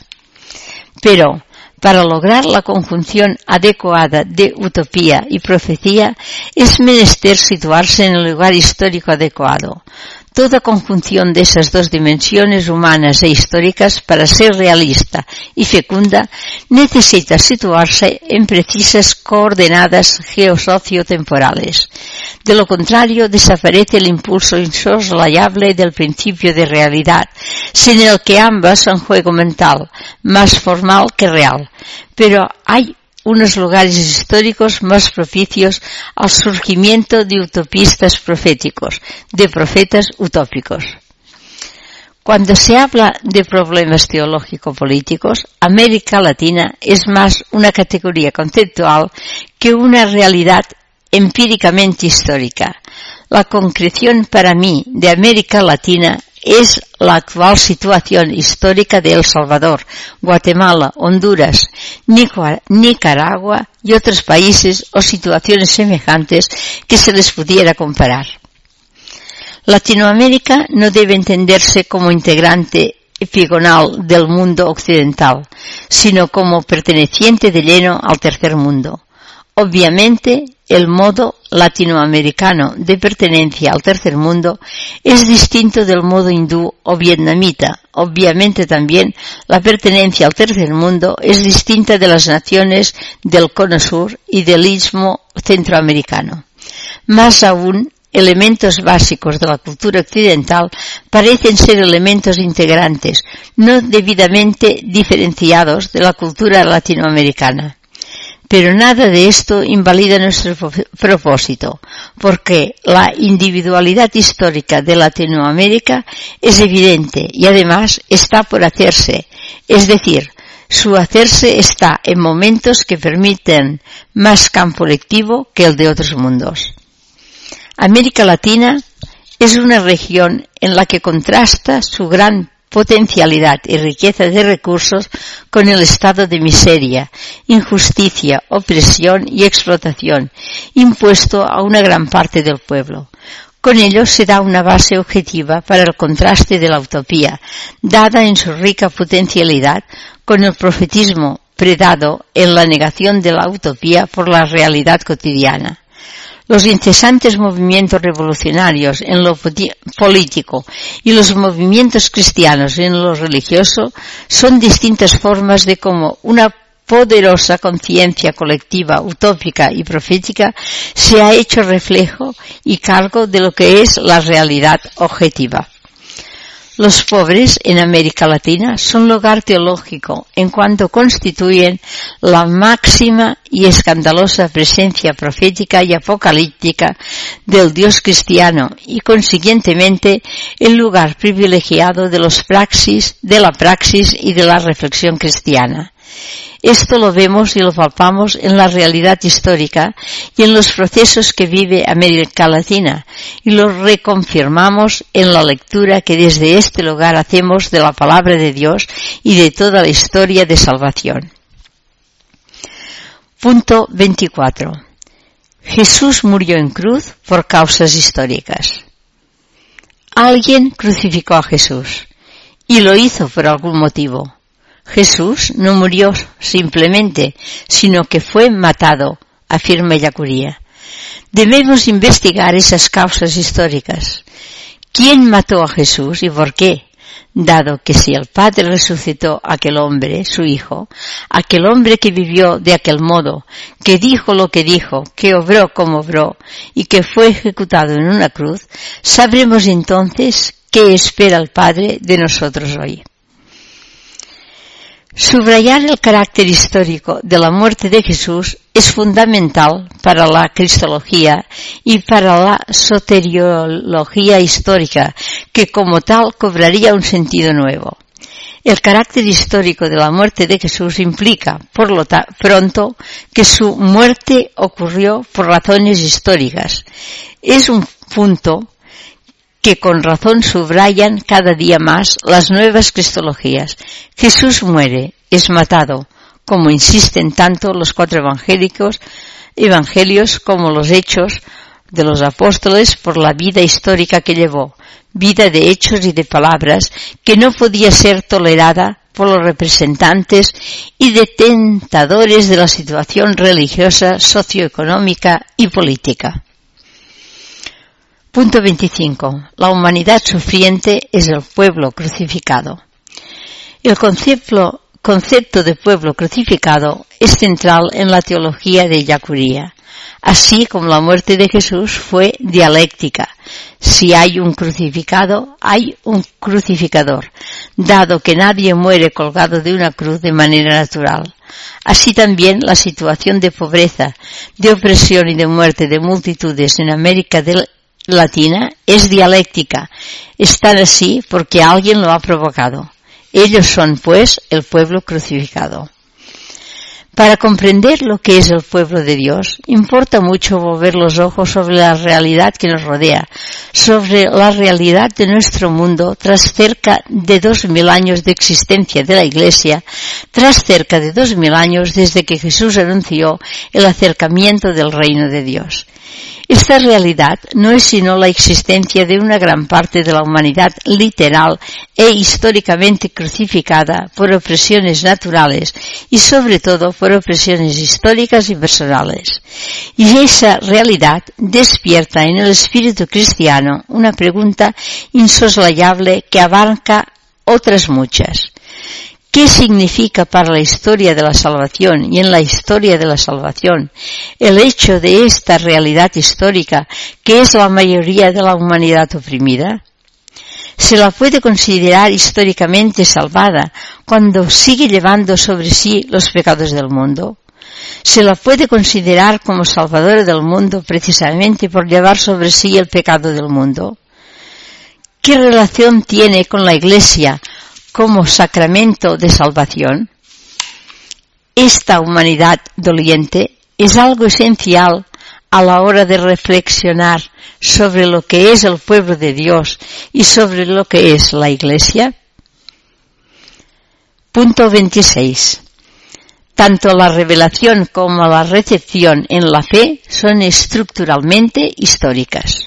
Pero para lograr la conjunción adecuada de utopía y profecía, es menester situarse en el lugar histórico adecuado. Toda conjunción de esas dos dimensiones humanas e históricas, para ser realista y fecunda, necesita situarse en precisas coordenadas geosociotemporales. De lo contrario, desaparece el impulso insoslayable del principio de realidad, sin el que ambas son juego mental, más formal que real. Pero hay unos lugares históricos más propicios al surgimiento de utopistas proféticos, de profetas utópicos. Cuando se habla de problemas teológico-políticos, América Latina es más una categoría conceptual que una realidad empíricamente histórica. La concreción para mí de América Latina es la actual situación histórica de El Salvador, Guatemala, Honduras, Nicaragua y otros países o situaciones semejantes que se les pudiera comparar. Latinoamérica no debe entenderse como integrante epigonal del mundo occidental, sino como perteneciente de lleno al tercer mundo. Obviamente, el modo latinoamericano de pertenencia al tercer mundo es distinto del modo hindú o vietnamita. Obviamente también la pertenencia al tercer mundo es distinta de las naciones del Cono Sur y del Istmo centroamericano. Más aún, elementos básicos de la cultura occidental parecen ser elementos integrantes, no debidamente diferenciados de la cultura latinoamericana. Pero nada de esto invalida nuestro propósito, porque la individualidad histórica de Latinoamérica es evidente y además está por hacerse, es decir, su hacerse está en momentos que permiten más campo lectivo que el de otros mundos. América Latina es una región en la que contrasta su gran potencialidad y riqueza de recursos con el estado de miseria, injusticia, opresión y explotación impuesto a una gran parte del pueblo. Con ello se da una base objetiva para el contraste de la utopía, dada en su rica potencialidad, con el profetismo predado en la negación de la utopía por la realidad cotidiana. Los incesantes movimientos revolucionarios en lo político y los movimientos cristianos en lo religioso son distintas formas de cómo una poderosa conciencia colectiva, utópica y profética se ha hecho reflejo y cargo de lo que es la realidad objetiva. Los pobres en América Latina son lugar teológico en cuanto constituyen la máxima y escandalosa presencia profética y apocalíptica del Dios cristiano y consiguientemente el lugar privilegiado de los praxis, de la praxis y de la reflexión cristiana. Esto lo vemos y lo palpamos en la realidad histórica y en los procesos que vive América Latina y lo reconfirmamos en la lectura que desde este lugar hacemos de la palabra de Dios y de toda la historia de salvación. Punto veinticuatro. Jesús murió en cruz por causas históricas. Alguien crucificó a Jesús y lo hizo por algún motivo. Jesús no murió simplemente, sino que fue matado, afirma Ellacuría. Debemos investigar esas causas históricas. ¿Quién mató a Jesús y por qué? Dado que si el Padre resucitó a aquel hombre, su Hijo, aquel hombre que vivió de aquel modo, que dijo lo que dijo, que obró como obró y que fue ejecutado en una cruz, sabremos entonces qué espera el Padre de nosotros hoy. Subrayar el carácter histórico de la muerte de Jesús es fundamental para la cristología y para la soteriología histórica, que como tal cobraría un sentido nuevo. El carácter histórico de la muerte de Jesús implica, por lo pronto, que su muerte ocurrió por razones históricas. Es un punto que con razón subrayan cada día más las nuevas cristologías. Jesús muere, es matado, como insisten tanto los cuatro evangélicos, evangelios como los hechos de los apóstoles por la vida histórica que llevó, vida de hechos y de palabras que no podía ser tolerada por los representantes y detentadores de la situación religiosa, socioeconómica y política. Punto veinticinco. La humanidad sufriente es el pueblo crucificado. El concepto, concepto de pueblo crucificado es central en la teología de Ellacuría. así como la muerte de Jesús fue dialéctica. Si hay un crucificado, hay un crucificador, dado que nadie muere colgado de una cruz de manera natural. Así también la situación de pobreza, de opresión y de muerte de multitudes en América Latina es dialéctica. Están así porque alguien lo ha provocado. Ellos son, pues, el pueblo crucificado. Para comprender lo que es el pueblo de Dios, importa mucho volver los ojos sobre la realidad que nos rodea, sobre la realidad de nuestro mundo tras cerca de dos mil años de existencia de la Iglesia, tras cerca de dos mil años desde que Jesús anunció el acercamiento del reino de Dios. Esta realidad no es sino la existencia de una gran parte de la humanidad literal e históricamente crucificada por opresiones naturales y sobre todo por opresiones históricas y personales. Y esa realidad despierta en el espíritu cristiano una pregunta insoslayable que abarca otras muchas. ¿Qué significa para la historia de la salvación y en la historia de la salvación el hecho de esta realidad histórica que es la mayoría de la humanidad oprimida? ¿Se la puede considerar históricamente salvada cuando sigue llevando sobre sí los pecados del mundo? ¿Se la puede considerar como salvadora del mundo precisamente por llevar sobre sí el pecado del mundo? ¿Qué relación tiene con la Iglesia como sacramento de salvación? Esta humanidad doliente es algo esencial a la hora de reflexionar sobre lo que es el pueblo de Dios y sobre lo que es la Iglesia. Punto veintiséis. Tanto la revelación como la recepción en la fe son estructuralmente históricas.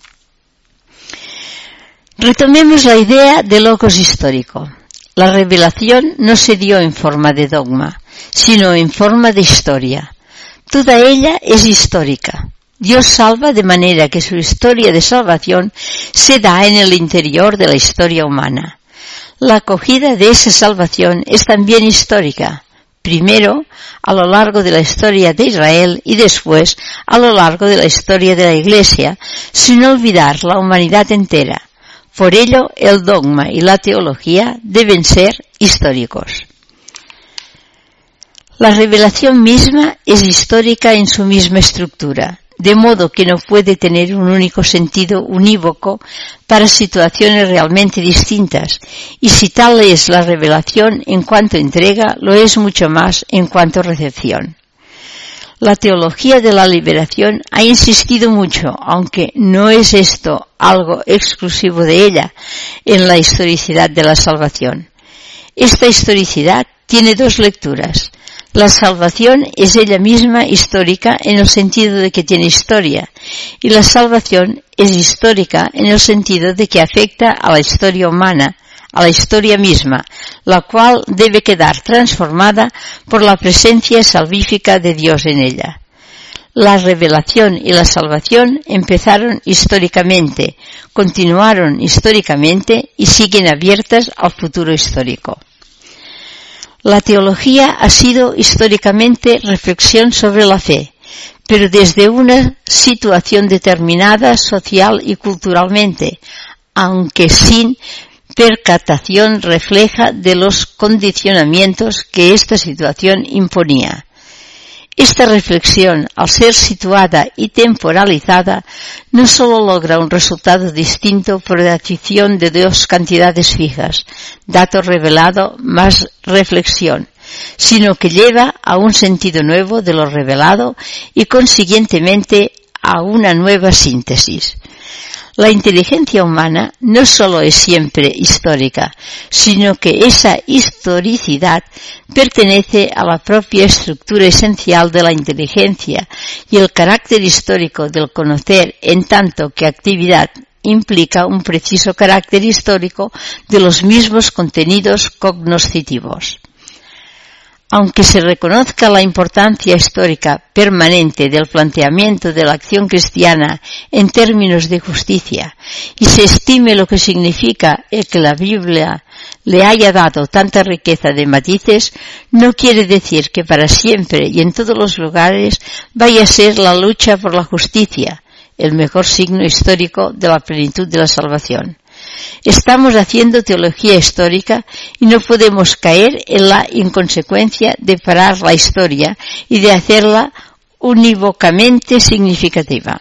Retomemos la idea de logos histórico. La revelación no se dio en forma de dogma, sino en forma de historia. Toda ella es histórica. Dios salva de manera que su historia de salvación se da en el interior de la historia humana. La acogida de esa salvación es también histórica. Primero, a lo largo de la historia de Israel y después a lo largo de la historia de la Iglesia, sin olvidar la humanidad entera. Por ello, el dogma y la teología deben ser históricos. La revelación misma es histórica en su misma estructura, de modo que no puede tener un único sentido unívoco para situaciones realmente distintas, y si tal es la revelación en cuanto entrega, lo es mucho más en cuanto recepción. La teología de la liberación ha insistido mucho, aunque no es esto algo exclusivo de ella, en la historicidad de la salvación. Esta historicidad tiene dos lecturas. La salvación es ella misma histórica en el sentido de que tiene historia, y la salvación es histórica en el sentido de que afecta a la historia humana, a la historia misma, la cual debe quedar transformada por la presencia salvífica de Dios en ella. La revelación y la salvación empezaron históricamente, continuaron históricamente y siguen abiertas al futuro histórico. La teología ha sido históricamente reflexión sobre la fe, pero desde una situación determinada social y culturalmente, aunque sin percatación refleja de los condicionamientos que esta situación imponía. Esta reflexión, al ser situada y temporalizada, no solo logra un resultado distinto por la adición de dos cantidades fijas, dato revelado más reflexión, sino que lleva a un sentido nuevo de lo revelado y consiguientemente a una nueva síntesis. La inteligencia humana no solo es siempre histórica, sino que esa historicidad pertenece a la propia estructura esencial de la inteligencia y el carácter histórico del conocer, en tanto que actividad implica un preciso carácter histórico de los mismos contenidos cognoscitivos. Aunque se reconozca la importancia histórica permanente del planteamiento de la acción cristiana en términos de justicia y se estime lo que significa el que la Biblia le haya dado tanta riqueza de matices, no quiere decir que para siempre y en todos los lugares vaya a ser la lucha por la justicia el mejor signo histórico de la plenitud de la salvación. Estamos haciendo teología histórica y no podemos caer en la inconsecuencia de parar la historia y de hacerla unívocamente significativa.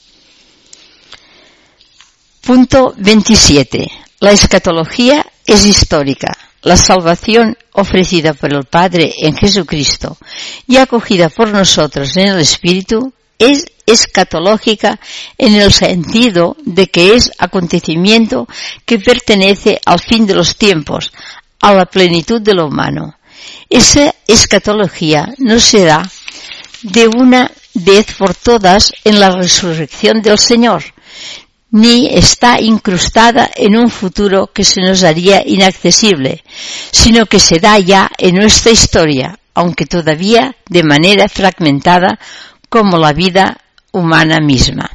Punto veintisiete. La escatología es histórica. La salvación ofrecida por el Padre en Jesucristo y acogida por nosotros en el Espíritu es escatológica en el sentido de que es acontecimiento que pertenece al fin de los tiempos, a la plenitud de lo humano. Esa escatología no se da de una vez por todas en la resurrección del Señor, ni está incrustada en un futuro que se nos haría inaccesible, sino que se da ya en nuestra historia, aunque todavía de manera fragmentada como la vida humana misma.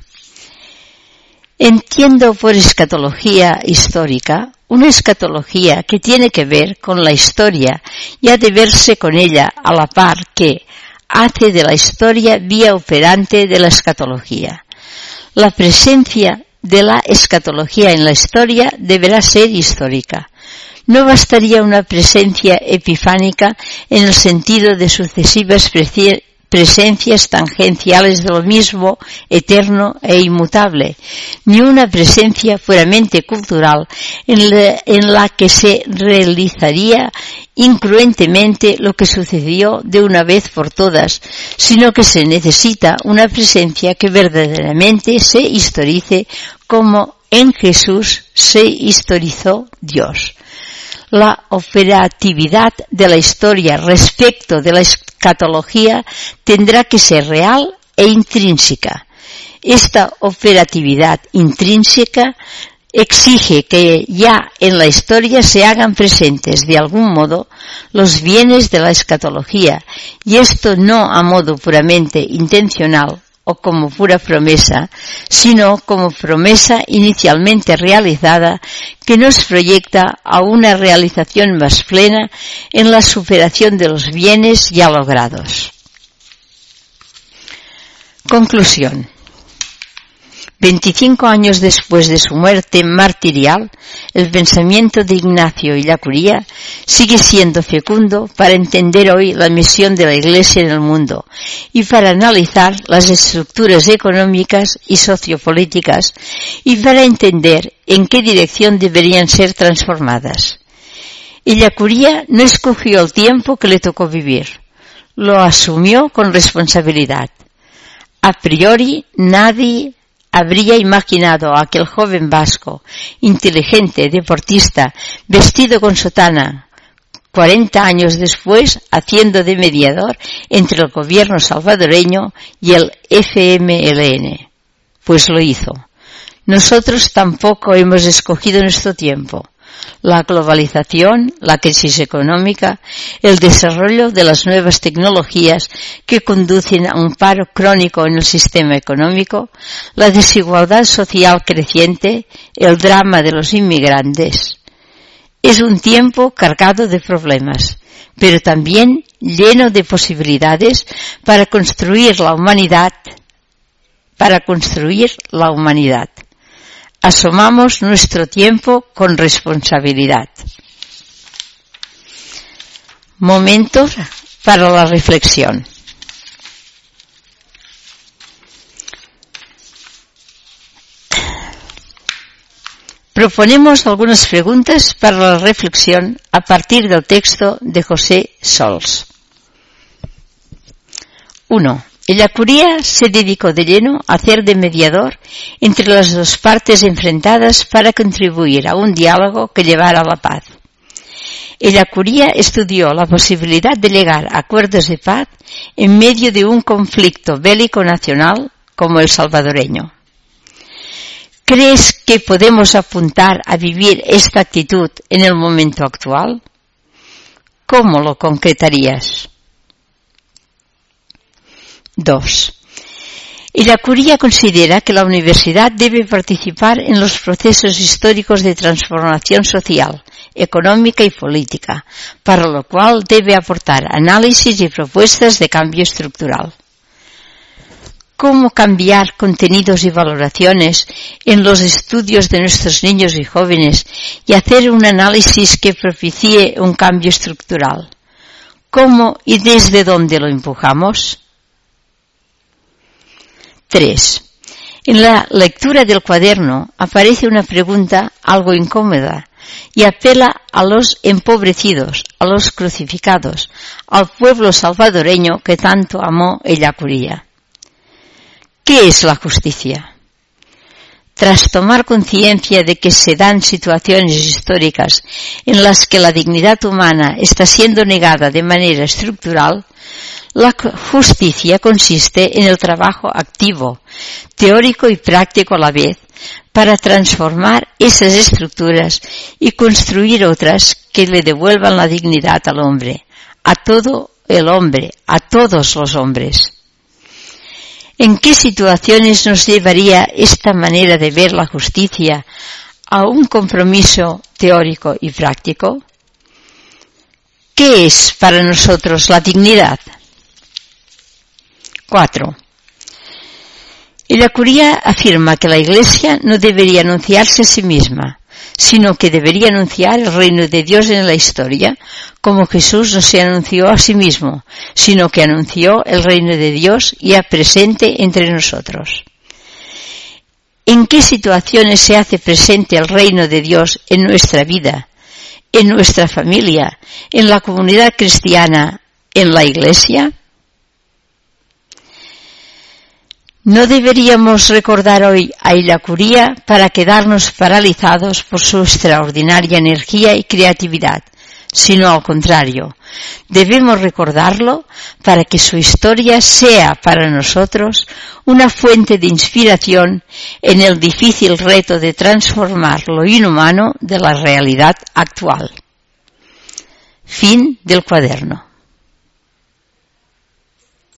Entiendo por escatología histórica una escatología que tiene que ver con la historia y ha de verse con ella a la par que hace de la historia vía operante de la escatología. La presencia de la escatología en la historia deberá ser histórica. No bastaría una presencia epifánica en el sentido de sucesivas presencias presencias tangenciales de lo mismo, eterno e inmutable, ni una presencia puramente cultural en la, en la que se realizaría incruentemente lo que sucedió de una vez por todas, sino que se necesita una presencia que verdaderamente se historice como en Jesús se historizó Dios. La operatividad de la historia respecto de la escatología tendrá que ser real e intrínseca. Esta operatividad intrínseca exige que ya en la historia se hagan presentes de algún modo los bienes de la escatología, y esto no a modo puramente intencional o como pura promesa, sino como promesa inicialmente realizada que nos proyecta a una realización más plena en la superación de los bienes ya logrados. Conclusión. Veinticinco años después de su muerte martirial, el pensamiento de Ignacio Ellacuría sigue siendo fecundo para entender hoy la misión de la Iglesia en el mundo y para analizar las estructuras económicas y sociopolíticas y para entender en qué dirección deberían ser transformadas. Ellacuría no escogió el tiempo que le tocó vivir, lo asumió con responsabilidad. A priori, nadie habría imaginado a aquel joven vasco, inteligente, deportista, vestido con sotana, cuarenta años después haciendo de mediador entre el gobierno salvadoreño y el F M L N. Pues lo hizo. Nosotros tampoco hemos escogido nuestro tiempo. La globalización, la crisis económica, el desarrollo de las nuevas tecnologías que conducen a un paro crónico en el sistema económico, la desigualdad social creciente, el drama de los inmigrantes. Es un tiempo cargado de problemas, pero también lleno de posibilidades para construir la humanidad, para construir la humanidad. Asumamos nuestro tiempo con responsabilidad. Momento para la reflexión. Proponemos algunas preguntas para la reflexión a partir del texto de José Sols. uno. Ellacuría se dedicó de lleno a hacer de mediador entre las dos partes enfrentadas para contribuir a un diálogo que llevara a la paz. Ellacuría estudió la posibilidad de llegar a acuerdos de paz en medio de un conflicto bélico nacional como el salvadoreño. ¿Crees que podemos apuntar a vivir esta actitud en el momento actual? ¿Cómo lo concretarías? dos. Ellacuría considera que la universidad debe participar en los procesos históricos de transformación social, económica y política, para lo cual debe aportar análisis y propuestas de cambio estructural. ¿Cómo cambiar contenidos y valoraciones en los estudios de nuestros niños y jóvenes y hacer un análisis que propicie un cambio estructural? ¿Cómo y desde dónde lo empujamos? tres. En la lectura del cuaderno aparece una pregunta algo incómoda y apela a los empobrecidos, a los crucificados, al pueblo salvadoreño que tanto amó Ellacuría. ¿Qué es la justicia? Tras tomar conciencia de que se dan situaciones históricas en las que la dignidad humana está siendo negada de manera estructural, la justicia consiste en el trabajo activo, teórico y práctico a la vez, para transformar esas estructuras y construir otras que le devuelvan la dignidad al hombre, a todo el hombre, a todos los hombres. ¿En qué situaciones nos llevaría esta manera de ver la justicia a un compromiso teórico y práctico? ¿Qué es para nosotros la dignidad? cuatro. Ellacuría afirma que la Iglesia no debería anunciarse a sí misma, sino que debería anunciar el reino de Dios en la historia, como Jesús no se anunció a sí mismo, sino que anunció el reino de Dios ya presente entre nosotros. ¿En qué situaciones se hace presente el reino de Dios en nuestra vida, en nuestra familia, en la comunidad cristiana, en la Iglesia? No deberíamos recordar hoy a Ellacuría para quedarnos paralizados por su extraordinaria energía y creatividad, sino al contrario, debemos recordarlo para que su historia sea para nosotros una fuente de inspiración en el difícil reto de transformar lo inhumano de la realidad actual. Fin del cuaderno.